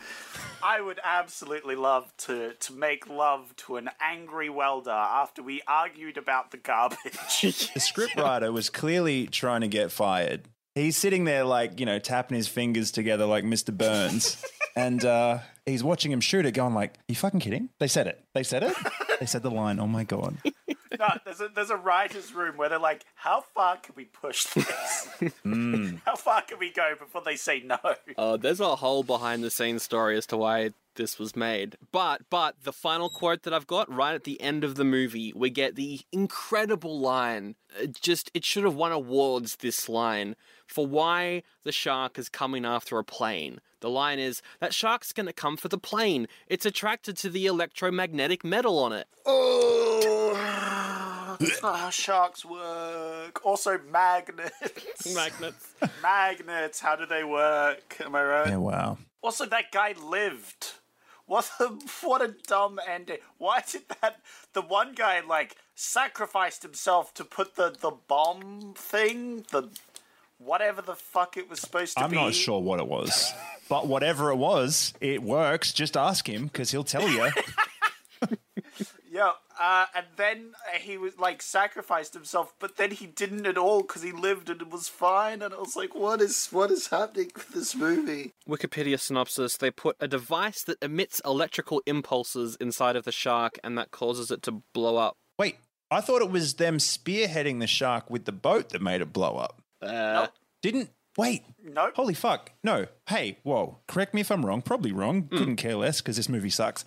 I would absolutely love to make love to an angry welder after we argued about the garbage. The scriptwriter was clearly trying to get fired. He's sitting there like, tapping his fingers together like Mr. Burns. And he's watching him shoot it going like, are you fucking kidding? They said it. They said the line. Oh, my God. No, there's a writer's room where they're like, how far can we push this? How far can we go before they say no? There's a whole behind-the-scenes story as to why this was made. But the final quote that I've got right at the end of the movie, we get the incredible line. It should have won awards, this line, for why the shark is coming after a plane. The line is, that shark's going to come for the plane. It's attracted to the electromagnetic metal on it. Oh, that's not how sharks work. Also, magnets. Magnets, how do they work? Am I right? Yeah, wow. Also, that guy lived. What a dumb ending. Why did the one guy, sacrificed himself to put the bomb thing, whatever the fuck it was supposed to be. I'm not sure what it was. But whatever it was, it works. Just ask him, because he'll tell you. Yeah, and then he was, sacrificed himself, but then he didn't at all because he lived and it was fine, and I was like, what is happening with this movie? Wikipedia synopsis, they put a device that emits electrical impulses inside of the shark, and that causes it to blow up. Wait, I thought it was them spearheading the shark with the boat that made it blow up. Nope. Wait. Nope. Holy fuck. No. Hey, whoa. Correct me if I'm wrong. Probably wrong. Couldn't care less because this movie sucks.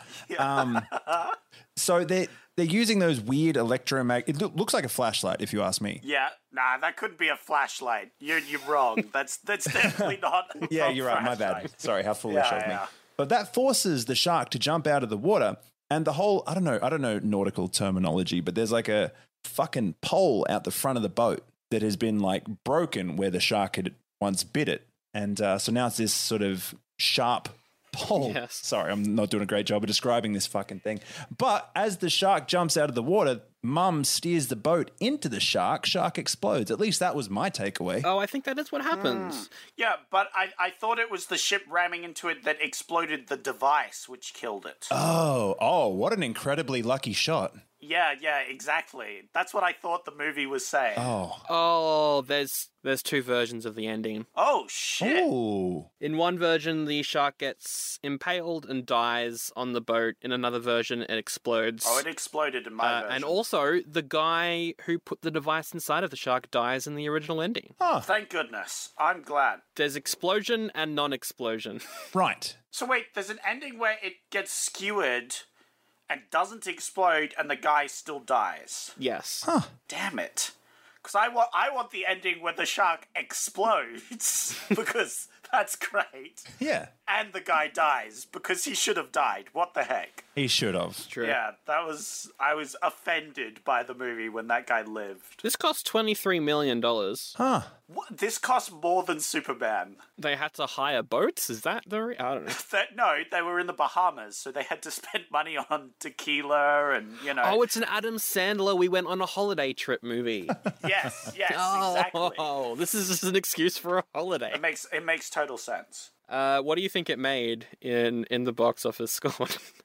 So they're using those weird electromagnetic... It looks like a flashlight, if you ask me. Yeah. Nah, that couldn't be a flashlight. You're wrong. That's definitely not... Yeah, you're right. My bad. Sorry, how foolish of me. Yeah. But that forces the shark to jump out of the water, and the whole... I don't know nautical terminology, but there's like a fucking pole out the front of the boat that has been broken where the shark had once bit it. And so now it's this sort of sharp pole. Yes. Sorry, I'm not doing a great job of describing this fucking thing. But as the shark jumps out of the water, Mum steers the boat into the shark. Shark explodes. At least that was my takeaway. Oh, I think that is what happens. Yeah, but I thought it was the ship ramming into it that exploded the device which killed it. Oh, what an incredibly lucky shot. Yeah, exactly. That's what I thought the movie was saying. Oh, there's two versions of the ending. Oh, shit. Oh. In one version, the shark gets impaled and dies on the boat. In another version, it explodes. Oh, it exploded in my version. And also, the guy who put the device inside of the shark dies in the original ending. Oh, Thank goodness. I'm glad. There's explosion and non-explosion. right. So wait, there's an ending where it gets skewered and doesn't explode and the guy still dies. Yes. Huh. Damn it. Because I want the ending where the shark explodes, because that's great. Yeah. And the guy dies, because he should have died. What the heck? He should have. True. Yeah, I was offended by the movie when that guy lived. This cost $23 million. Huh. What? This cost more than Superman. They had to hire boats? Is that the... I don't know. No, they were in the Bahamas, so they had to spend money on tequila and, Oh, it's an Adam Sandler We Went on a Holiday Trip movie. Yes, exactly. Oh, this is just an excuse for a holiday. It makes total sense. What do you think it made in the box office score?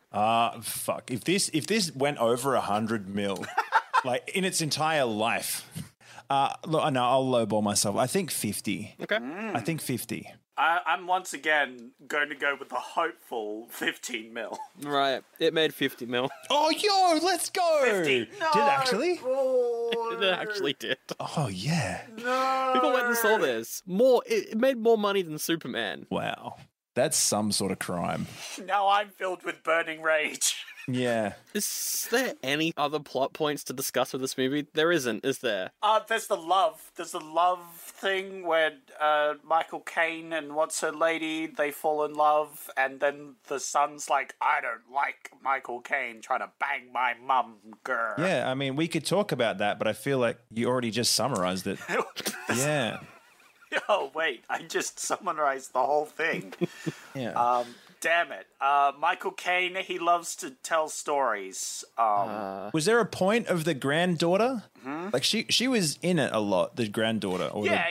Fuck. If this went over 100 mil, in its entire life, look, no, I'll lowball myself. I think 50. Okay. I think 50. I'm once again going to go with the hopeful 15 mil. Right. It made 50 mil. Oh, yo, let's go. 50. No. Did it actually? Oh, It actually did. Oh, yeah. no. People went and saw this. It made more money than Superman. Wow. That's some sort of crime. Now I'm filled with burning rage. Yeah. Is there any other plot points to discuss with this movie? There isn't, is there? There's the love. There's the love thing where Michael Caine and what's her lady, they fall in love, and then the son's like, I don't like Michael Caine trying to bang my mum, girl. Yeah, I mean, we could talk about that, but I feel like you already just summarized it. Yeah. Oh, wait, I just summarized the whole thing. Yeah. Damn it. Michael Caine, he loves to tell stories. Was there a point of the granddaughter? Mm-hmm. Like, she was in it a lot, the granddaughter. Or Yeah.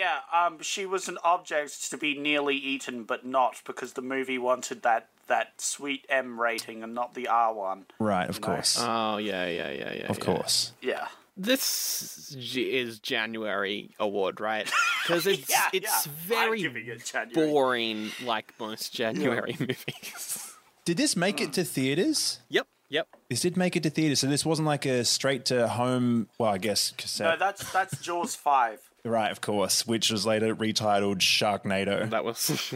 She was an object to be nearly eaten, but not, because the movie wanted that sweet M rating and not the R one. Right, of course. Oh, yeah. Of course. Yeah. This is January award, right? Because it's I'm very giving it January. boring, like most January movies. Did this make it to theaters? Yep. This did make it to theaters, so this wasn't like a straight to home, well, I guess cassette. No, that's Jaws 5. Right, of course, which was later retitled Sharknado. That was...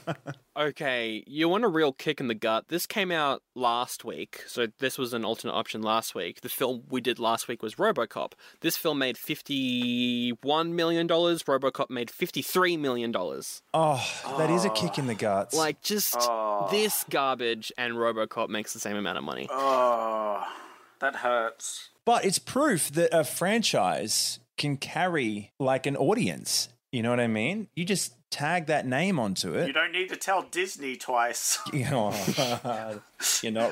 Okay, you want a real kick in the gut. This came out last week, so this was an alternate option last week. The film we did last week was RoboCop. This film made $51 million. RoboCop made $53 million. Oh, that is a kick in the guts. Like, just this garbage and RoboCop makes the same amount of money. Oh, that hurts. But it's proof that a franchise can carry like an audience. You know what I mean? You just tag that name onto it. You don't need to tell Disney twice. Oh, you're not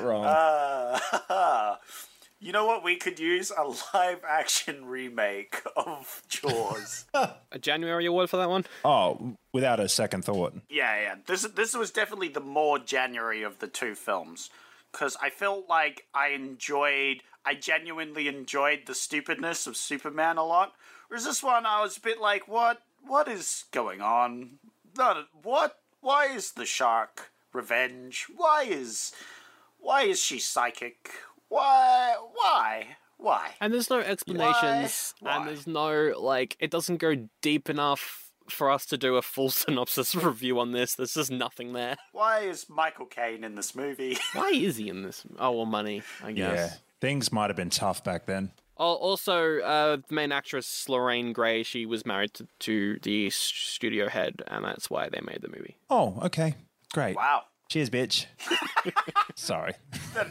wrong. You know what we could use? A live-action remake of Jaws. A January award for that one? Oh, without a second thought. Yeah. This was definitely the more January of the two films. Because I felt like I genuinely enjoyed the stupidness of Superman a lot. Whereas this one, I was a bit like, what is going on? Why is the shark revenge? Why is she psychic? Why? And there's no explanations, Why? and there's no, like, it doesn't go deep enough for us to do a full synopsis review on this. There's just nothing there. Why is Michael Caine in this movie? Why is he in this? Oh, well, money, I guess. Yeah, things might have been tough back then. Also, the main actress, Lorraine Gray, she was married to the studio head, and that's why they made the movie. Oh, okay. Great. Wow. Cheers, bitch. Sorry. No.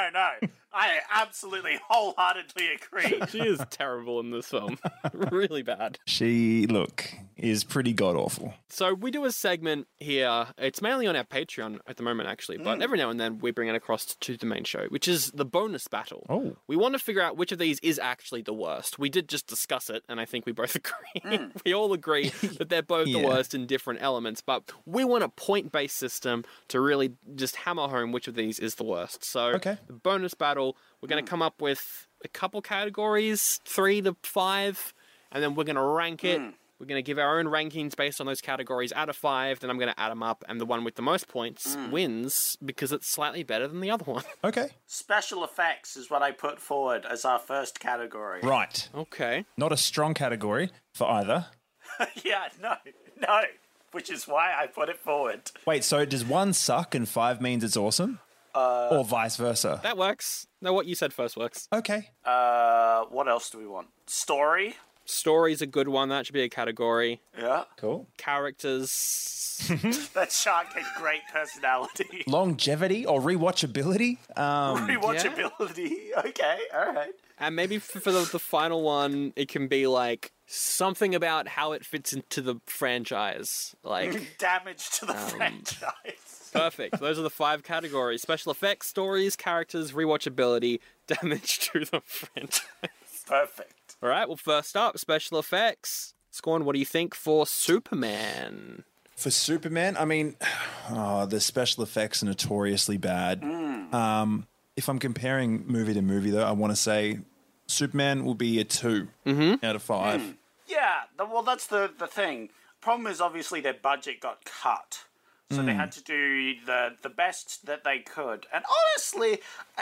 I absolutely wholeheartedly agree. She is terrible in this film. Really bad. She, is pretty god-awful. So we do a segment here. It's mainly on our Patreon at the moment, actually, but every now and then we bring it across to the main show, which is the bonus battle. Oh. We want to figure out which of these is actually the worst. We did just discuss it, and I think we both agree. We all agree that they're both the worst in different elements, but we want a point-based system to really just hammer home which of these is the worst. So the bonus battle, we're going to come up with a couple categories, 3 to 5, and then we're going to rank it. We're going to give our own rankings based on those categories out of 5, then I'm going to add them up, and the one with the most points wins because it's slightly better than the other one. Okay. Special effects is what I put forward as our first category. Right. Okay. Not a strong category for either. Yeah, no. Which is why I put it forward. Wait, so does 1 suck and 5 means it's awesome? Or vice versa? That works. No, what you said first works. Okay. What else do we want? Story? Story's a good one. That should be a category. Yeah. Cool. Characters. That shark had great personality. Longevity or rewatchability? Rewatchability. Yeah. Okay, all right. And maybe for the final one, it can be like something about how it fits into the franchise. Like damage to the franchise. Perfect. Those are the 5 categories. Special effects, stories, characters, rewatchability, damage to the franchise. Perfect. All right, well, first up, special effects. Scorn, what do you think for Superman? For Superman, I mean, the special effects are notoriously bad. If I'm comparing movie to movie, though, I want to say Superman will be a 2 out of 5. Yeah, well, that's the thing. problem is obviously their budget got cut. So they had to do the best that they could. And honestly,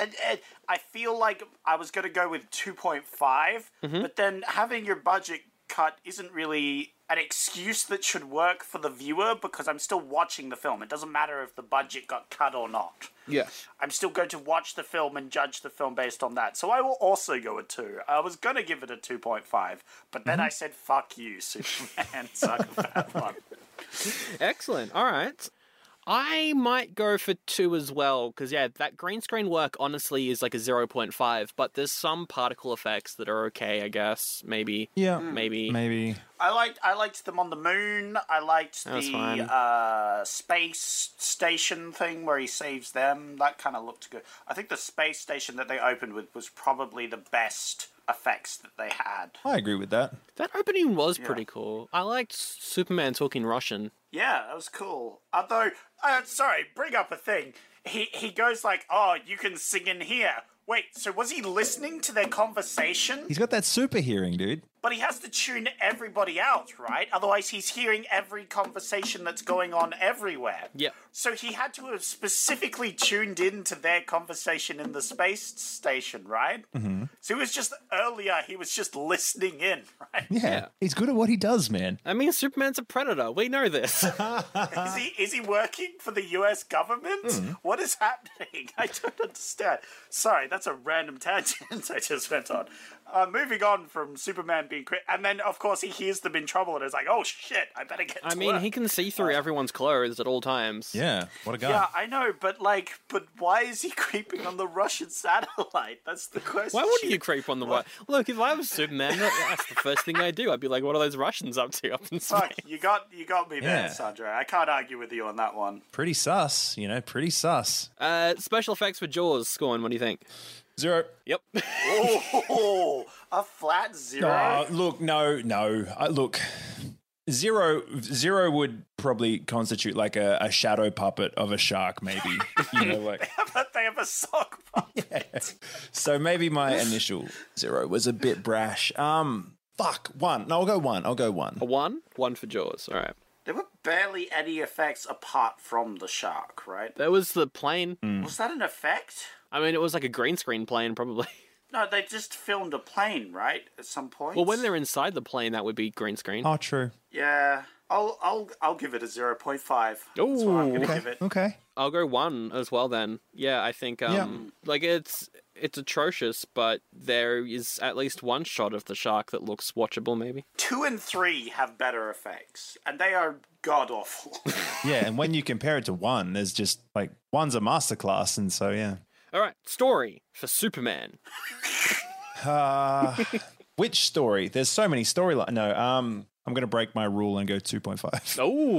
I feel like I was going to go with 2.5, but then having your budget cut isn't really an excuse that should work for the viewer because I'm still watching the film. It doesn't matter if the budget got cut or not. Yeah. I'm still going to watch the film and judge the film based on that. So I will also go with 2. I was going to give it a 2.5, but then I said, fuck you, Superman, psychopath one. Excellent. All right. I might go for 2 as well, because, yeah, that green screen work, honestly, is like a 0.5, but there's some particle effects that are okay, I guess. Maybe. Yeah. Maybe. I liked them on the moon. I liked That's the space station thing where he saves them. That kind of looked good. I think the space station that they opened with was probably the best effects that they had. I agree with that. That opening was pretty cool. I liked Superman talking Russian. Yeah, that was cool. Although, sorry, bring up a thing. He goes like, oh, you can sing in here. Wait, so was he listening to their conversation? He's got that super hearing, dude. But he has to tune everybody out, right? Otherwise, he's hearing every conversation that's going on everywhere. Yep. So he had to have specifically tuned into their conversation in the space station, right? Mm-hmm. So he was just listening in, right? Yeah. He's good at what he does, man. I mean, Superman's a predator. We know this. Is he working for the US government? What is happening? I don't understand. Sorry, that's a random tangent I just went on. Moving on from Superman being and then of course he hears them in trouble and is like, oh shit, I better get to work. He can see through everyone's clothes at all times. Yeah, what a guy. Yeah, I know, but why is he creeping on the Russian satellite? That's the question. Why wouldn't you creep on the right? Look, if I was Superman, that's the first thing I'd do. I'd be like, what are those Russians up to up in space? Fuck, you got me there, Sandra. I can't argue with you on that one. Pretty sus, pretty sus. Special effects for Jaws, Scorn, what do you think? 0. Yep. Oh, a flat 0? Look, no. Look, 0 would probably constitute like a shadow puppet of a shark, maybe. They have a sock puppet. Yeah. So maybe my initial 0 was a bit brash. 1. No, I'll go 1. A 1? 1 for Jaws, all right. There were barely any effects apart from the shark, right? There was the plane. Was that an effect? I mean, it was like a green screen plane, probably. No, they just filmed a plane, right? At some point. Well, when they're inside the plane, that would be green screen. Oh, true. Yeah, I'll give it a 0.5. That's what I'm gonna give it. Okay. I'll go 1 as well then. Yeah, I think it's atrocious, but there is at least one shot of the shark that looks watchable, maybe. 2 and 3 have better effects, and they are god awful. Yeah, and when you compare it to 1, there's just like 1's a masterclass, and so yeah. All right, story for Superman. Which story? There's so many storylines. No, I'm going to break my rule and go 2.5.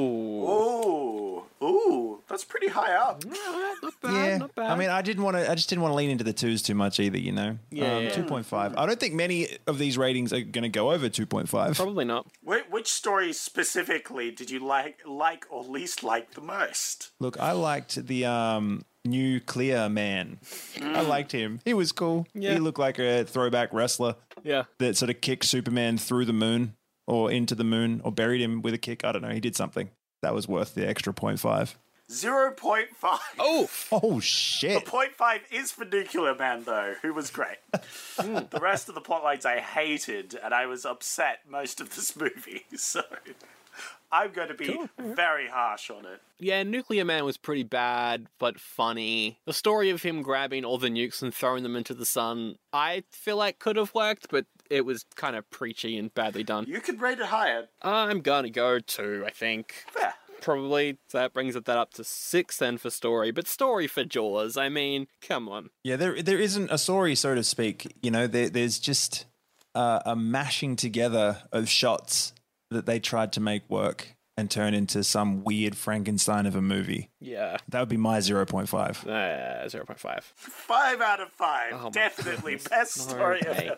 Ooh, that's pretty high up. Not bad, not bad. I mean, I just didn't want to lean into the 2s too much either, Yeah. 2.5. I don't think many of these ratings are going to go over 2.5. Probably not. Which story specifically did you like or least like the most? Look, I liked the Nuclear Man. I liked him. He was cool. Yeah. He looked like a throwback wrestler that sort of kicked Superman through the moon or into the moon or buried him with a kick. I don't know. He did something. That was worth the extra 0.5. 0.5. Oh, shit. The 0.5 is for Nuclear Man, though, who was great. The rest of the plot lines I hated, and I was upset most of this movie, so I'm going to be very harsh on it. Yeah, Nuclear Man was pretty bad, but funny. The story of him grabbing all the nukes and throwing them into the sun, I feel like could have worked, but it was kind of preachy and badly done. You could rate it higher. I'm gonna go 2, I think. Fair. Probably. So that brings that up to 6 then for story. But story for Jaws, I mean, come on. Yeah, there isn't a story, so to speak. There's just a mashing together of shots that they tried to make work and turn into some weird Frankenstein of a movie. Yeah. That would be my 0.5. 0.5. 5 out of 5. Oh, definitely best story ever.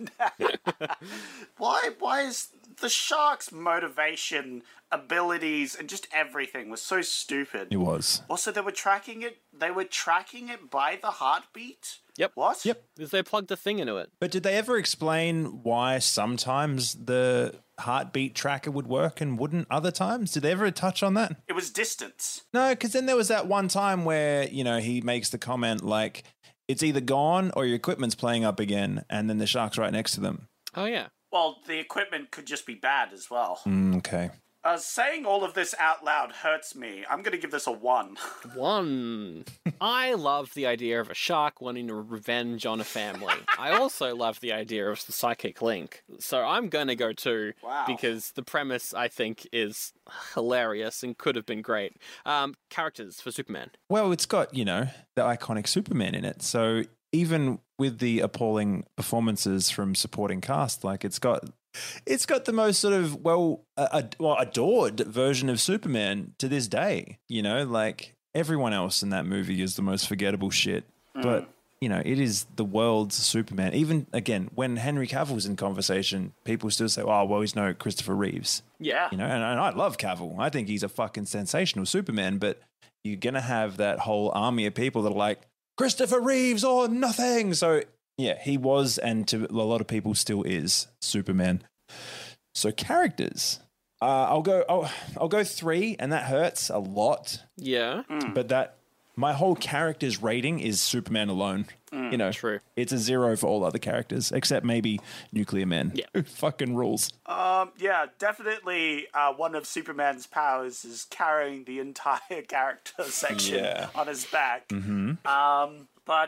Why is the shark's motivation, abilities, and just everything was so stupid? It was. Also, they were tracking it by the heartbeat. Yep. What? Yep. Because they plugged a thing into it. But did they ever explain why sometimes the heartbeat tracker would work and wouldn't other times? Did they ever touch on that? It was distance. No, because then there was that one time where, he makes the comment like, it's either gone or your equipment's playing up again, and then the shark's right next to them. Oh, yeah. Well, the equipment could just be bad as well. Okay. Saying all of this out loud hurts me. I'm going to give this a 1. 1. I love the idea of a shark wanting to revenge on a family. I also love the idea of the psychic link. So I'm going to go 2 Wow. because the premise, I think, is hilarious and could have been great. Characters for Superman. Well, it's got, the iconic Superman in it. So even with the appalling performances from supporting cast, like it's got the most sort of adored version of Superman to this day. Like everyone else in that movie is the most forgettable shit. But, it is the world's Superman. Even, again, when Henry Cavill's in conversation, people still say, oh, well, he's no Christopher Reeves. Yeah. And I love Cavill. I think he's a fucking sensational Superman, but you're going to have that whole army of people that are like, Christopher Reeves or nothing. So, yeah, he was, and to a lot of people still is, Superman. So characters, I'll go 3, and that hurts a lot. Yeah. But my whole character's rating is Superman alone. True. It's a 0 for all other characters, except maybe Nuclear Man. Yeah. Who fucking rules. Yeah, definitely one of Superman's powers is carrying the entire character section on his back. Mm-hmm. But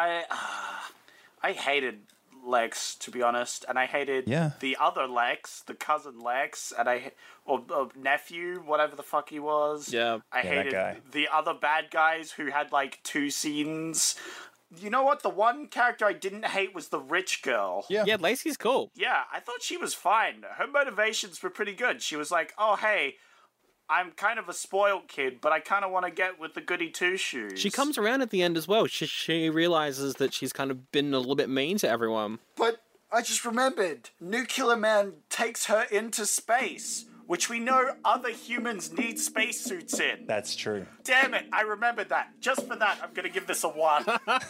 I hated Lex, to be honest, and I hated the other Lex, the cousin Lex, and or nephew, whatever the fuck he was. Yeah. I hated the other bad guys who had like 2 scenes. You know what? The one character I didn't hate was the rich girl. Yeah, Lacey's cool. Yeah, I thought she was fine. Her motivations were pretty good. She was like, oh, hey, I'm kind of a spoiled kid, but I kind of want to get with the goody two-shoes. She comes around at the end as well. She realizes that she's kind of been a little bit mean to everyone. But I just remembered, Nuclear Man takes her into space, which we know other humans need spacesuits in. That's true. Damn it, I remembered that. Just for that, I'm going to give this a 1.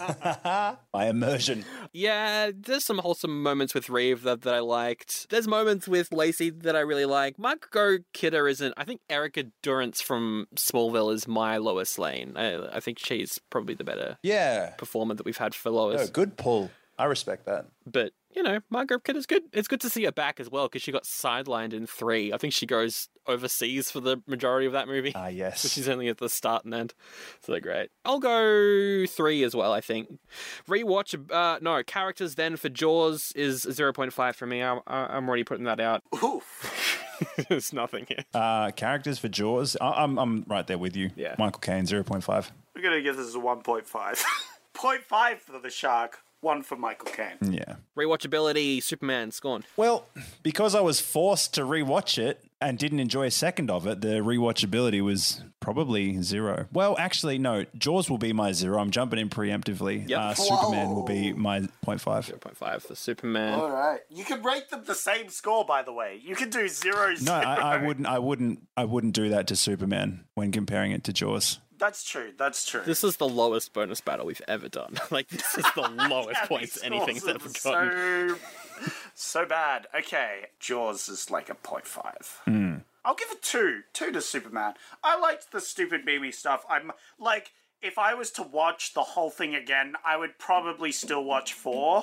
My immersion. Yeah, there's some wholesome moments with Reeve that I liked. There's moments with Lacey that I really like. Margot Kidder isn't. I think Erica Durance from Smallville is my Lois Lane. I think she's probably the better performer that we've had for Lois. Oh, good pull. I respect that. But, Margot Kidder's good. It's good to see her back as well because she got sidelined in 3. I think she goes overseas for the majority of that movie. Ah, yes. So she's only at the start and end. So they're great. I'll go 3 as well, I think. Rewatch, characters then for Jaws is 0.5 for me. I'm already putting that out. Oof. There's nothing here. Characters for Jaws, I'm right there with you. Yeah. Michael Caine, 0.5. We're going to give this a 1.5. 0.5 for the shark, 1 for Michael Caine. Yeah. Rewatchability, Superman, Scorn. Well, because I was forced to rewatch it and didn't enjoy a second of it, the rewatchability was probably 0. Well, actually, no. Jaws will be my 0. I'm jumping in preemptively. Yep. Superman will be my 0.5. 0.5 for Superman. All right. You can rate them the same score, by the way. You can do 0, 0. No, I wouldn't do that to Superman when comparing it to Jaws. That's true. That's true. This is the lowest bonus battle we've ever done. This is the lowest points anything's ever gotten. So bad. Okay, Jaws is like a 0.5. I'll give it 2. 2 to Superman. I liked the stupid Mimi stuff. I'm like, if I was to watch the whole thing again, I would probably still watch 4.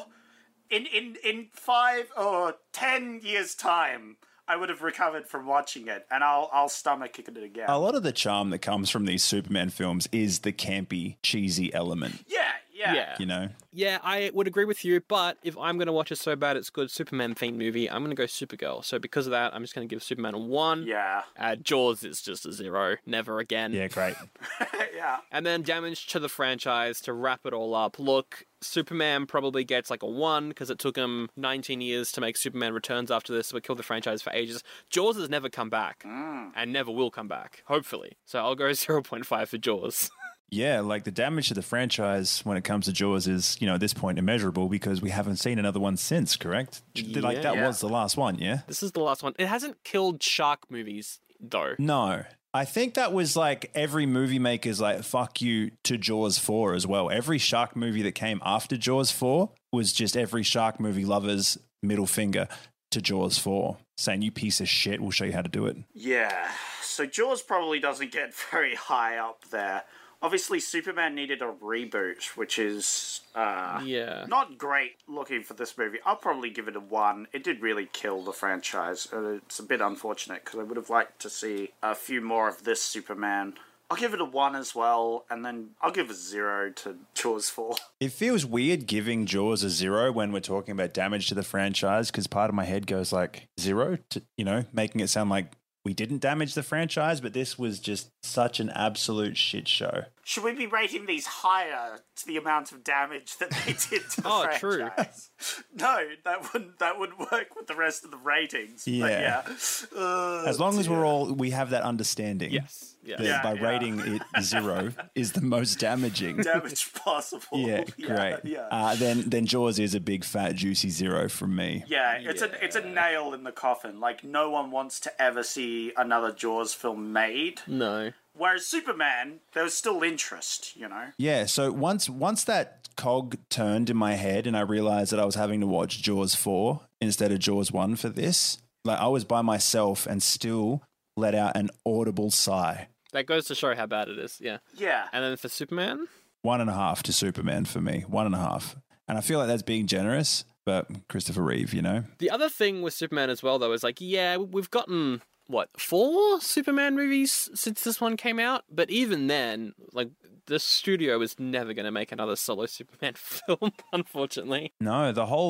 In 5 or 10 years' time, I would have recovered from watching it, and I'll stomach it again. A lot of the charm that comes from these Superman films is the campy, cheesy element. Yeah. Yeah, I would agree with you, but if I'm going to watch a so bad it's good Superman-themed movie, I'm going to go Supergirl. So because of that, I'm just going to give Superman a 1. Yeah. Jaws is just a 0. Never again. Yeah, great. Yeah. And then damage to the franchise to wrap it all up. Look, Superman probably gets like a 1 because it took him 19 years to make Superman Returns after this, so it killed the franchise for ages. Jaws has never come back and never will come back, hopefully. So I'll go 0.5 for Jaws. Yeah, like the damage to the franchise when it comes to Jaws is, at this point immeasurable because we haven't seen another one since, correct? Like that was the last one, yeah? This is the last one. It hasn't killed shark movies, though. No. I think that was like every movie maker's like, fuck you to Jaws 4 as well. Every shark movie that came after Jaws 4 was just every shark movie lover's middle finger to Jaws 4, saying, you piece of shit, we'll show you how to do it. Yeah, so Jaws probably doesn't get very high up there. Obviously, Superman needed a reboot, which is not great looking for this movie. I'll probably give it a 1. It did really kill the franchise. It's a bit unfortunate because I would have liked to see a few more of this Superman. I'll give it a 1 as well, and then I'll give a 0 to Jaws 4. It feels weird giving Jaws a 0 when we're talking about damage to the franchise, because part of my head goes like 0 to, making it sound like we didn't damage the franchise, but this was just such an absolute shit show. Should we be rating these higher to the amount of damage that they did to the franchise? True. No, that wouldn't work with the rest of the ratings. Yeah. As long as we have that understanding. Yes. That by rating it 0 is the most damaging. Damage possible. Yeah, great. Then Jaws is a big fat juicy 0 from me. Yeah, it's a nail in the coffin. Like, no one wants to ever see another Jaws film made. No. Whereas Superman, there was still interest, Yeah, so once that cog turned in my head and I realized that I was having to watch Jaws 4 instead of Jaws 1 for this, like I was by myself and still let out an audible sigh. That goes to show how bad it is, yeah. Yeah. And then for Superman? 1.5 to Superman for me, 1.5. And I feel like that's being generous, but Christopher Reeve, The other thing with Superman as well, though, is like, we've gotten, 4 Superman movies since this one came out? But even then, like, the studio is never going to make another solo Superman film, unfortunately. No, the whole,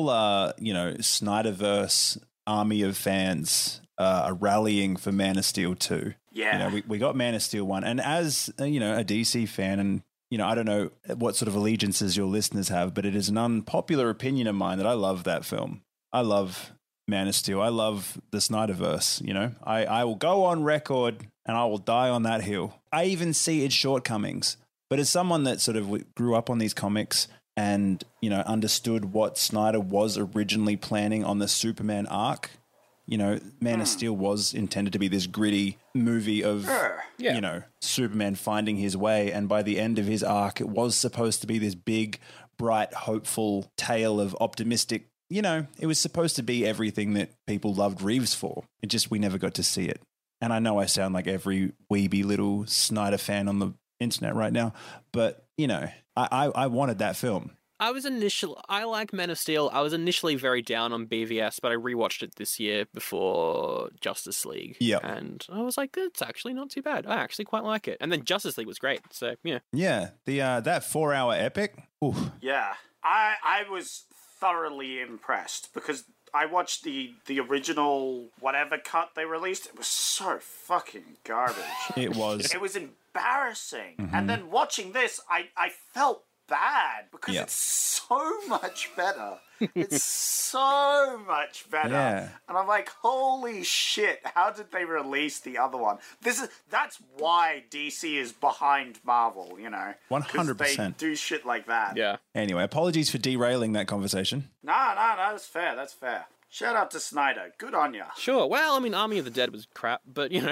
Snyderverse army of fans are rallying for Man of Steel 2. Yeah. We got Man of Steel 1. And as, a DC fan, and, I don't know what sort of allegiances your listeners have, but it is an unpopular opinion of mine that I love that film. I love Man of Steel. I love the Snyderverse, I will go on record and I will die on that hill. I even see its shortcomings. But as someone that sort of grew up on these comics and, understood what Snyder was originally planning on the Superman arc, Man of Steel was intended to be this gritty movie of, Superman finding his way. And by the end of his arc, it was supposed to be this big, bright, hopeful tale of optimistic, it was supposed to be everything that people loved Reeves for. We never got to see it. And I know I sound like every weeby little Snyder fan on the internet right now, but, I wanted that film. I like Men of Steel. I was initially very down on BVS, but I rewatched it this year before Justice League. Yeah. And I was like, it's actually not too bad. I actually quite like it. And then Justice League was great. So, yeah. Yeah. That 4-hour epic. Oof. Yeah. I was thoroughly impressed because I watched the original whatever cut they released. It was so fucking garbage. It was. It was embarrassing. Mm-hmm. And then watching this, I felt bad because it's so much better. It's so much better. Yeah. And I'm like, holy shit, how did they release the other one? That's why DC is behind Marvel, 100%. They do shit like that. Yeah. Anyway, apologies for derailing that conversation. No, that's fair. Shout out to Snyder. Good on ya. Sure. Well, I mean, Army of the Dead was crap, but, Yeah.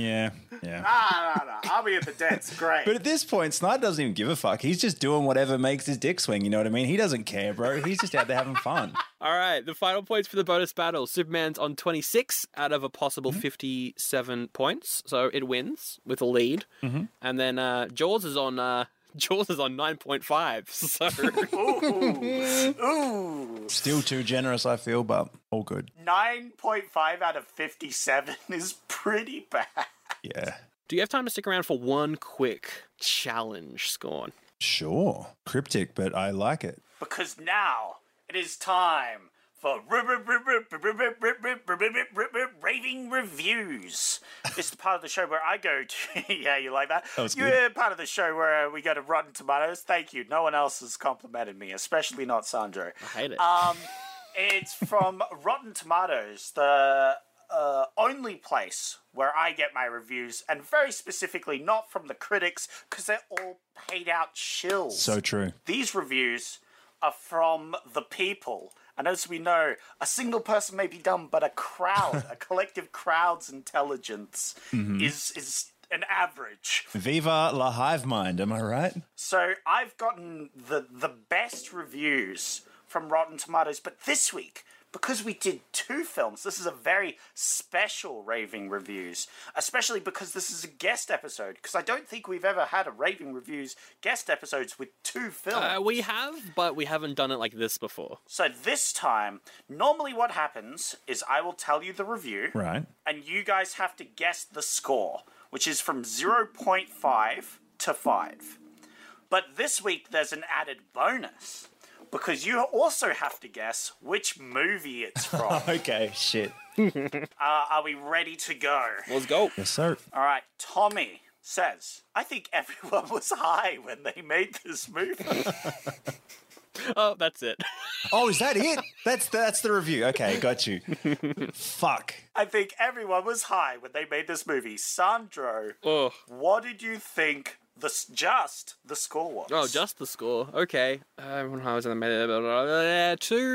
No. Army of the Dead's great. But at this point, Snyder doesn't even give a fuck. He's just doing whatever makes his dick swing, you know what I mean? He doesn't care, bro. He's just out there having fun. All right, the final points for the bonus battle. Superman's on 26 out of a possible 57 points, so it wins with a lead. Mm-hmm. And then Jaws is on 9.5, so... Ooh. Still too generous, I feel, but all good. 9.5 out of 57 is pretty bad. Yeah. Do you have time to stick around for one quick challenge, Scorn? Sure. Cryptic, but I like it. Because now it is time for raving reviews. This is the part of the show where I go to... Yeah, you like that? That was good. You're part of the show where we go to Rotten Tomatoes. Thank you. No one else has complimented me, especially not Sandro. I hate it. It's from Rotten Tomatoes, the only place where I get my reviews, and very specifically not from the critics, because they're all paid out shills. So true. These reviews are from the people. And as we know, a single person may be dumb, but a crowd, a collective crowd's intelligence is an average. Viva la hive mind, am I right? So I've gotten the best reviews from Rotten Tomatoes, but this week, because we did 2 films, this is a very special Raving Reviews, especially because this is a guest episode, because I don't think we've ever had a Raving Reviews guest episodes with 2 films. We have, but we haven't done it like this before. So this time, normally what happens is I will tell you the review, Right. and you guys have to guess the score, which is from 0.5 to 5. But this week there's an added bonus, because you also have to guess which movie it's from. Okay, shit. Are we ready to go? Let's go. Yes, sir. All right, Tommy says, I think everyone was high when they made this movie. Oh, that's it. Oh, is that it? That's the review. Okay, got you. Fuck. I think everyone was high when they made this movie. Sandro, Oh. what did you think just the score was? Oh, just the score. Okay. When I was in the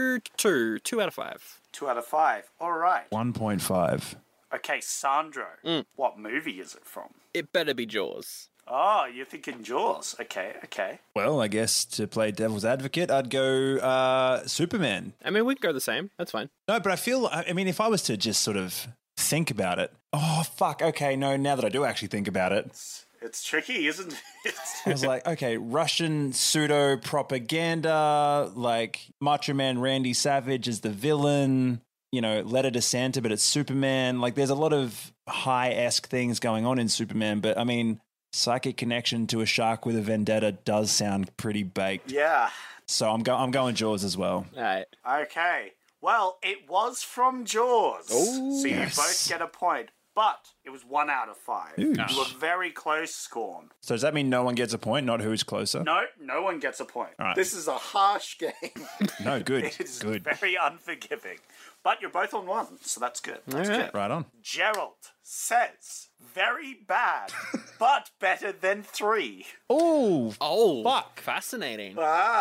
2 out of 5. 2 out of 5. All right. 1.5. Okay, Sandro, what movie is it from? It better be Jaws. Oh, you're thinking Jaws. Okay. Well, I guess to play devil's advocate, I'd go Superman. I mean, we can go the same. That's fine. No, but I mean, if I was to just sort of think about it. Oh, fuck. Okay, no, now that I do actually think about it. It's tricky, isn't it? I was like, okay, Russian pseudo propaganda, like Macho Man Randy Savage is the villain, you know, Letter to Santa, but it's Superman. Like, there's a lot of high-esque things going on in Superman, but I mean, psychic connection to a shark with a vendetta does sound pretty baked. Yeah. So I'm going Jaws as well. All right. Okay. Well, it was from Jaws. Oh, so yes. you both get a point. But it was 1 out of 5. Ooh. You were very close, Scorn. So does that mean no one gets a point, not who's closer? No one gets a point. All right. This is a harsh game. No, good. It is Good. very unforgiving. But you're both on 1, so that's good. That's All right. good. Right on. Gerald says, very bad, but better than 3. Oh, Oh, Fuck. Fascinating.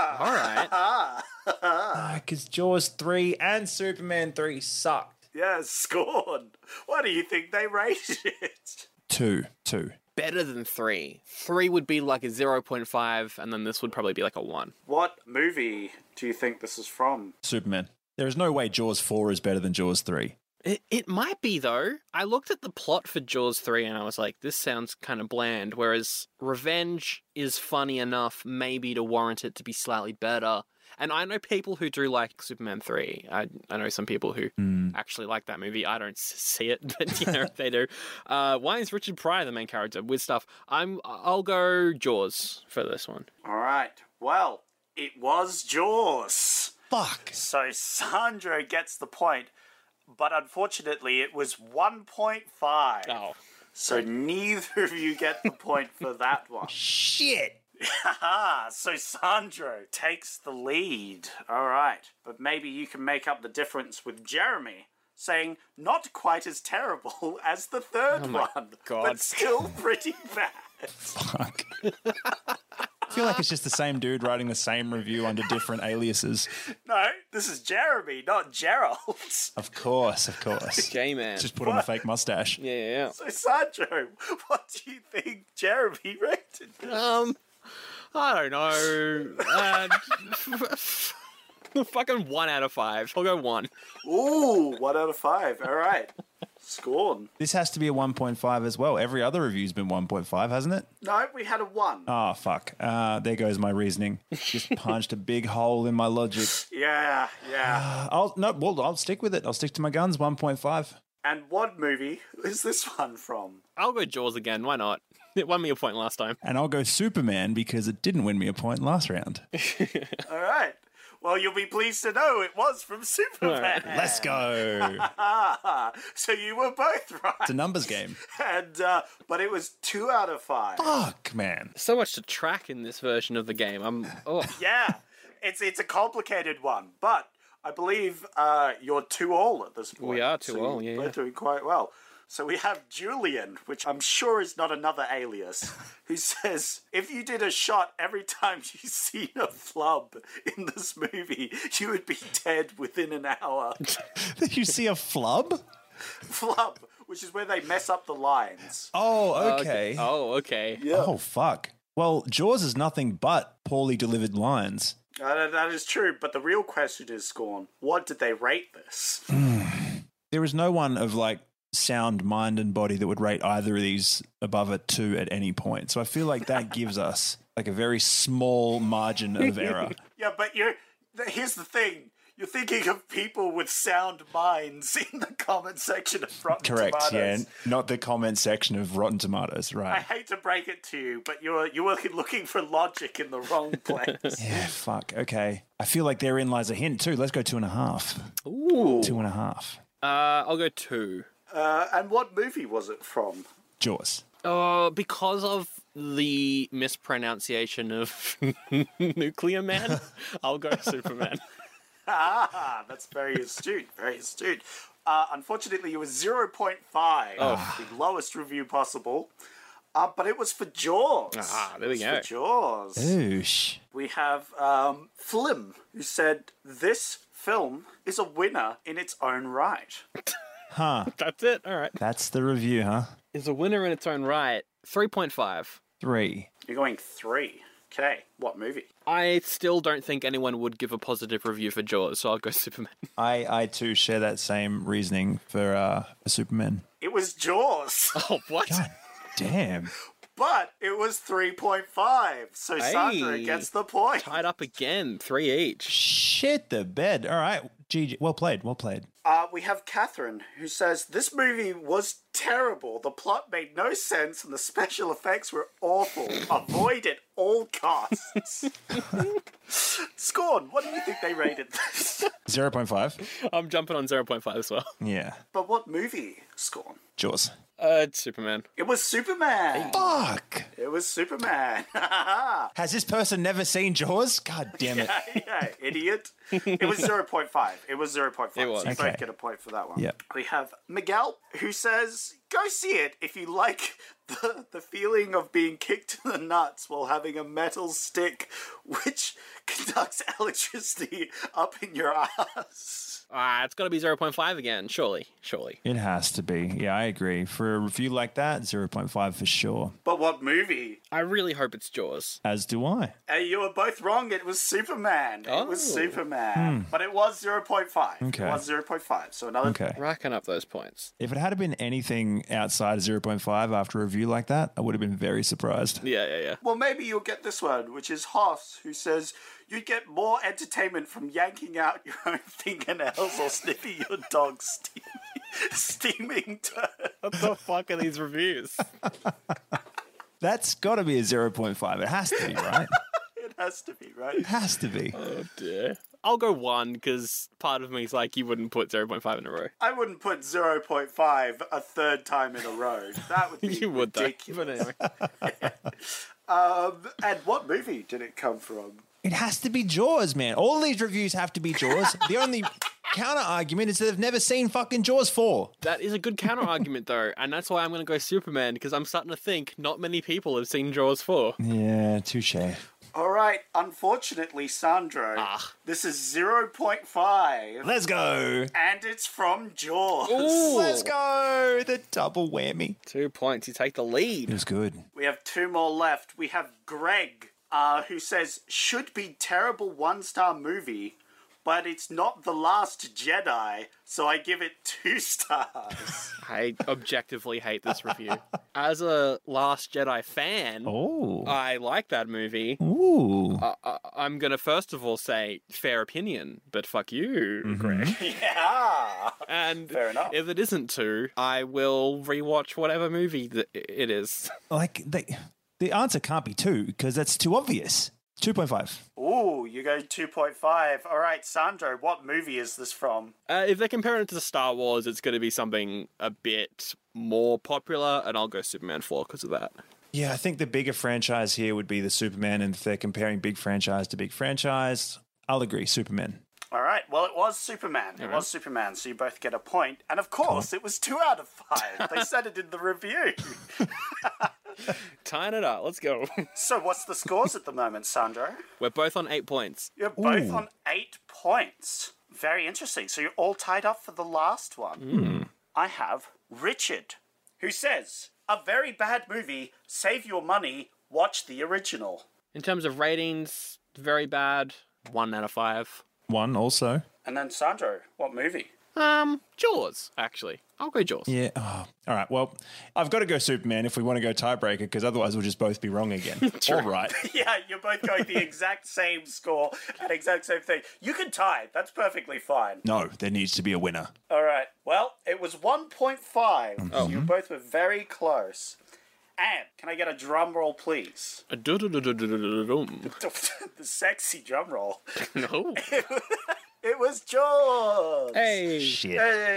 Ah. All right. because Jaws 3 and Superman 3 sucked. Yeah, Scorn. What do you think they rated it? 2. Better than 3. 3 would be like a 0.5, and then this would probably be like a 1. What movie do you think this is from? Superman. There is no way Jaws 4 is better than Jaws 3. It might be, though. I looked at the plot for Jaws 3 and I was like, this sounds kind of bland, whereas Revenge is funny enough maybe to warrant it to be slightly better. And I know people who do like Superman 3. I know some people who actually like that movie. I don't see it, but, you know, they do. Why is Richard Pryor the main character with stuff? I'll go Jaws for this one. All right. Well, it was Jaws. Fuck. So Sandro gets the point, but unfortunately it was 1.5. Oh. So neither of you get the point for that one. Shit. Haha, so Sandro takes the lead. All right. But maybe you can make up the difference with Jeremy saying not quite as terrible as the third my one, God. but still pretty bad. Fuck. I feel like it's just the same dude writing the same review under different aliases. No, this is Jeremy, not Gerald. Of course. J-Man. Just put on a fake mustache. Yeah. So Sandro, what do you think Jeremy rated this? I don't know. Fucking 1 out of 5. I'll go 1. Ooh, 1 out of 5. All right. Scorn. This has to be a 1.5 as well. Every other review's been 1.5, hasn't it? No, we had a 1. Oh, fuck. There goes my reasoning. Just punched a big hole in my logic. Yeah. I'll stick with it. I'll stick to my guns. 1.5. And what movie is this one from? I'll go Jaws again. Why not? It won me a point last time. And I'll go Superman because it didn't win me a point last round. All right. Well, you'll be pleased to know it was from Superman. Let's go. So you were both right. It's a numbers game. And but it was 2 out of 5. Fuck, man. So much to track in this version of the game. Yeah, it's a complicated one, but I believe you're 2-2 at this point. We are 2-2, so you're yeah. both doing quite well. So we have Julian, which I'm sure is not another alias, who says, if you did a shot every time you seen a flub in this movie, you would be dead within an hour. Did you see a flub? Flub, which is where they mess up the lines. Oh, okay. Oh, okay. Yeah. Oh, fuck. Well, Jaws is nothing but poorly delivered lines. That is true, but the real question is, Scorn, what did they rate this? There is no one of like sound mind and body that would rate either of these above a 2 at any point. So I feel like that gives us like a very small margin of error. Yeah, but here's the thing. You're thinking of people with sound minds in the comment section of Rotten Correct, Tomatoes. yeah. Not the comment section of Rotten Tomatoes, I right. hate to break it to you, but you were looking for logic in the wrong place. Yeah, fuck. Okay. I feel like therein lies a hint too. Let's go 2.5. Ooh. 2.5. I'll go 2. And what movie was it from? Jaws. Because of the mispronunciation of Nuclear Man, I'll go Superman. Ah, that's very astute, very astute. Unfortunately, it was 0.5, the lowest review possible. But it was for Jaws. There we go. For Jaws. Oosh. We have Flim, who said, this film is a winner in its own right. Huh. That's it. All right. That's the review, huh? Is a winner in its own right. 3.5. 3. You're going 3. Okay, what movie? I still don't think anyone would give a positive review for Jaws, so I'll go Superman. I too share that same reasoning for Superman. It was Jaws. Oh, what? God damn. But it was 3.5, so Sandra Hey. gets the point. Tied up again. 3 each. Shit the bed. All right. GG. Well played. Well played. We have Catherine, who says, this movie was terrible. The plot made no sense and the special effects were awful. Avoid at all costs. Scorn, what do you think they rated this? 0.5. I'm jumping on 0.5 as well. Yeah. But what movie, Scorn? Jaws. It's Superman. It was Superman. Fuck. It was Superman. Has this person never seen Jaws? God damn it. Yeah, idiot. It was 0.5. It was 0.5. It was. So you Okay. both get a point for that one. Yep. We have Miguel, who says, go see it if you like the feeling of being kicked in the nuts while having a metal stick which conducts electricity up in your ass. It's got to be 0.5 again, surely. It has to be. Yeah, I agree. For a review like that, 0.5 for sure. But what movie? I really hope it's Jaws. As do I. You were both wrong. It was Superman. It was Oh. Superman. But it was 0.5. Okay. It was 0.5. So another... Okay. Racking up those points. If it had been anything outside of 0.5 after a review like that, I would have been very surprised. Yeah. Well, maybe you'll get this one, which is Hoss, who says, you'd get more entertainment from yanking out your own fingernails or sniffing your dog's steaming turd. What the fuck are these reviews? That's got to be a 0.5. It has to be, right? It has to be, right? It has to be. Oh dear. I'll go 1 because part of me is like, you wouldn't put 0.5 in a row. I wouldn't put 0.5 a third time in a row. That would be You would though. ridiculous. But anyway. And what movie did it come from? It has to be Jaws, man. All these reviews have to be Jaws. The only counter argument is that they've never seen fucking Jaws 4. That is a good counter argument though, and that's why I'm going to go Superman because I'm starting to think not many people have seen Jaws 4. Yeah, touche. All right, unfortunately, Sandro, this is 0.5, Let's go. and it's from Jaws. Let's go. The double whammy. 2 points. You take the lead. It was good. We have 2 more left. We have Greg, who says, should be terrible 1-star movie, but it's not The Last Jedi, so I give it 2 stars. I objectively hate this review. As a Last Jedi fan, Oh. I like that movie. Ooh. I'm going to first of all say fair opinion, but fuck you, Greg. Yeah. And Fair enough. if it isn't 2, I will rewatch whatever movie it is. Like, the answer can't be 2 because that's too obvious. 2.5. Ooh, you go 2.5. All right, Sandro, what movie is this from? If they're comparing it to Star Wars, it's going to be something a bit more popular, and I'll go Superman 4 because of that. Yeah, I think the bigger franchise here would be the Superman, and if they're comparing big franchise to big franchise, I'll agree, Superman. All right, well, it was Superman. It was Superman, so you both get a point. And of course, it was 2 out of 5. They said it in the review. Tying it up. Let's go. So what's the scores at the moment, Sandro? We're both on 8 points. You're both on 8 points. Very interesting. So you're all tied up for the last one. I have Richard, who says, a very bad movie, save your money, watch the original. In terms of ratings, very bad. 1 out of 5. 1 also. And then Sandro, what movie? Jaws, actually. I'll go Jaws. Yeah. Oh. All right. Well, I've got to go Superman if we want to go tiebreaker, because otherwise we'll just both be wrong again. All right. Yeah, you're both going the exact same score and exact same thing. You can tie. That's perfectly fine. No, there needs to be a winner. All right. Well, it was 1.5. Oh. You both were very close. And can I get a drum roll, please? Dum. The sexy drum roll. No. It was Jaws. Hey. Shit.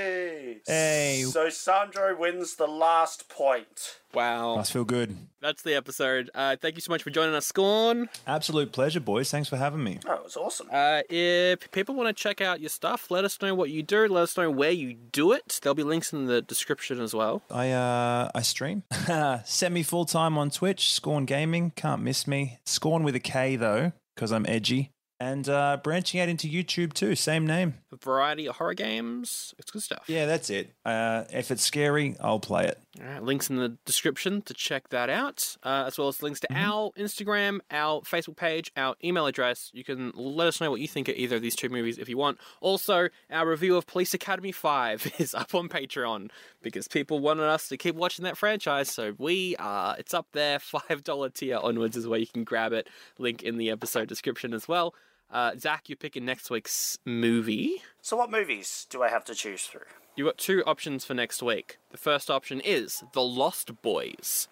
Hey. So Sandro wins the last point. Wow. Must feel good. That's the episode. Thank you so much for joining us, Scorn. Absolute pleasure, boys. Thanks for having me. Oh, it was awesome. If people want to check out your stuff, let us know what you do. Let us know where you do it. There'll be links in the description as well. I stream semi full time on Twitch. Scorn Gaming, can't miss me. Scorn with a K though, because I'm edgy. And branching out into YouTube too, same name. A variety of horror games. It's good stuff. Yeah, that's it. If it's scary, I'll play it. All right, links in the description to check that out, as well as links to our Instagram, our Facebook page, our email address. You can let us know what you think of either of these two movies if you want. Also, our review of Police Academy 5 is up on Patreon because people wanted us to keep watching that franchise, so it's up there. $5 tier onwards is where you can grab it. Link in the episode description as well. Zach, you're picking next week's movie. So what movies do I have to choose through? You've got 2 options for next week. The first option is The Lost Boys.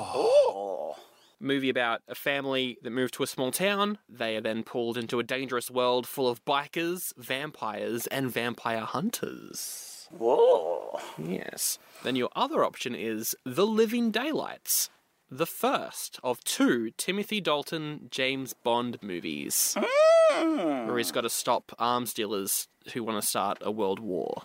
Oh. Movie about a family that moved to a small town. They are then pulled into a dangerous world full of bikers, vampires, and vampire hunters. Whoa. Yes. Then your other option is The Living Daylights. The first of 2 Timothy Dalton James Bond movies. Where he's got to stop arms dealers who want to start a world war.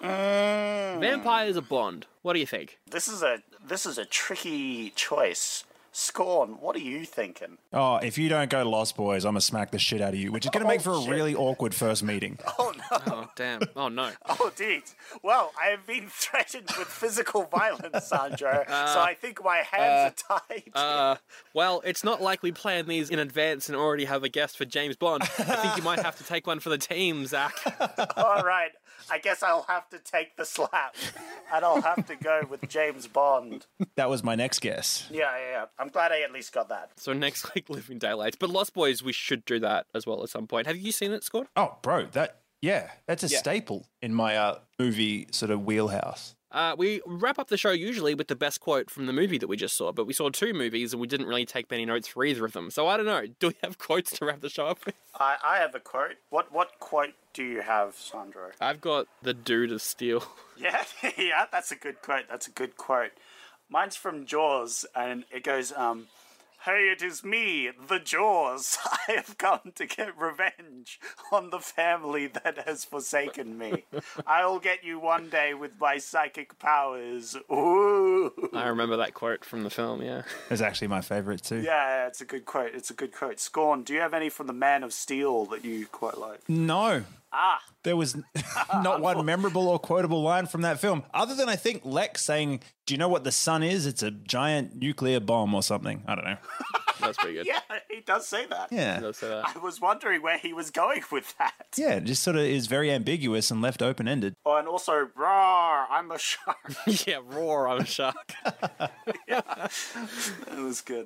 Vampires or Bond? What do you think? This is a tricky choice. Scorn, what are you thinking? Oh, if you don't go Lost Boys, I'm going to smack the shit out of you, which is going to make for a really awkward first meeting. Oh, no. Oh, damn. Oh, no. Oh, indeed. Well, I have been threatened with physical violence, Sandro, so I think my hands are tied. Well, it's not like we planned these in advance and already have a guest for James Bond. I think you might have to take one for the team, Zach. All right. I guess I'll have to take the slap, and I'll have to go with James Bond. That was my next guess. Yeah. I'm glad I at least got that. So next week, Living Daylights. But Lost Boys, we should do that as well at some point. Have you seen it, Scott? Oh, bro, that's a staple in my movie sort of wheelhouse. We wrap up the show usually with the best quote from the movie that we just saw, but we saw 2 movies and we didn't really take many notes for either of them. So I don't know. Do we have quotes to wrap the show up with? I have a quote. What quote do you have, Sandro? I've got The Dude of Steel. Yeah, yeah, that's a good quote. Mine's from Jaws, and it goes, hey, it is me, the Jaws. I have come to get revenge on the family that has forsaken me. I'll get you one day with my psychic powers. Ooh. I remember that quote from the film, yeah. It's actually my favorite too. Yeah, it's a good quote. Scorn, do you have any from the Man of Steel that you quite like? No. There was not one memorable or quotable line from that film, other than I think Lex saying, do you know what the sun is? It's a giant nuclear bomb or something. I don't know. That's pretty good. Yeah, he does say that. Yeah. He does say that. I was wondering where he was going with that. Yeah, it just sort of is very ambiguous and left open-ended. Oh, and also, roar, I'm a shark. Yeah, roar, I'm a shark. Yeah, that was good.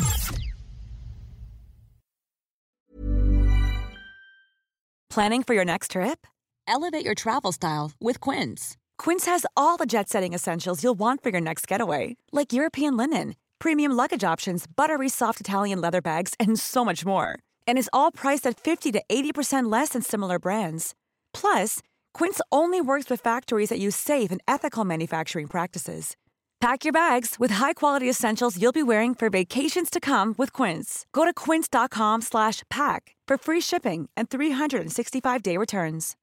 Planning for your next trip? Elevate your travel style with Quince. Quince has all the jet-setting essentials you'll want for your next getaway, like European linen, premium luggage options, buttery soft Italian leather bags, and so much more. And is all priced at 50 to 80% less than similar brands. Plus, Quince only works with factories that use safe and ethical manufacturing practices. Pack your bags with high-quality essentials you'll be wearing for vacations to come with Quince. Go to quince.com/pack for free shipping and 365-day returns.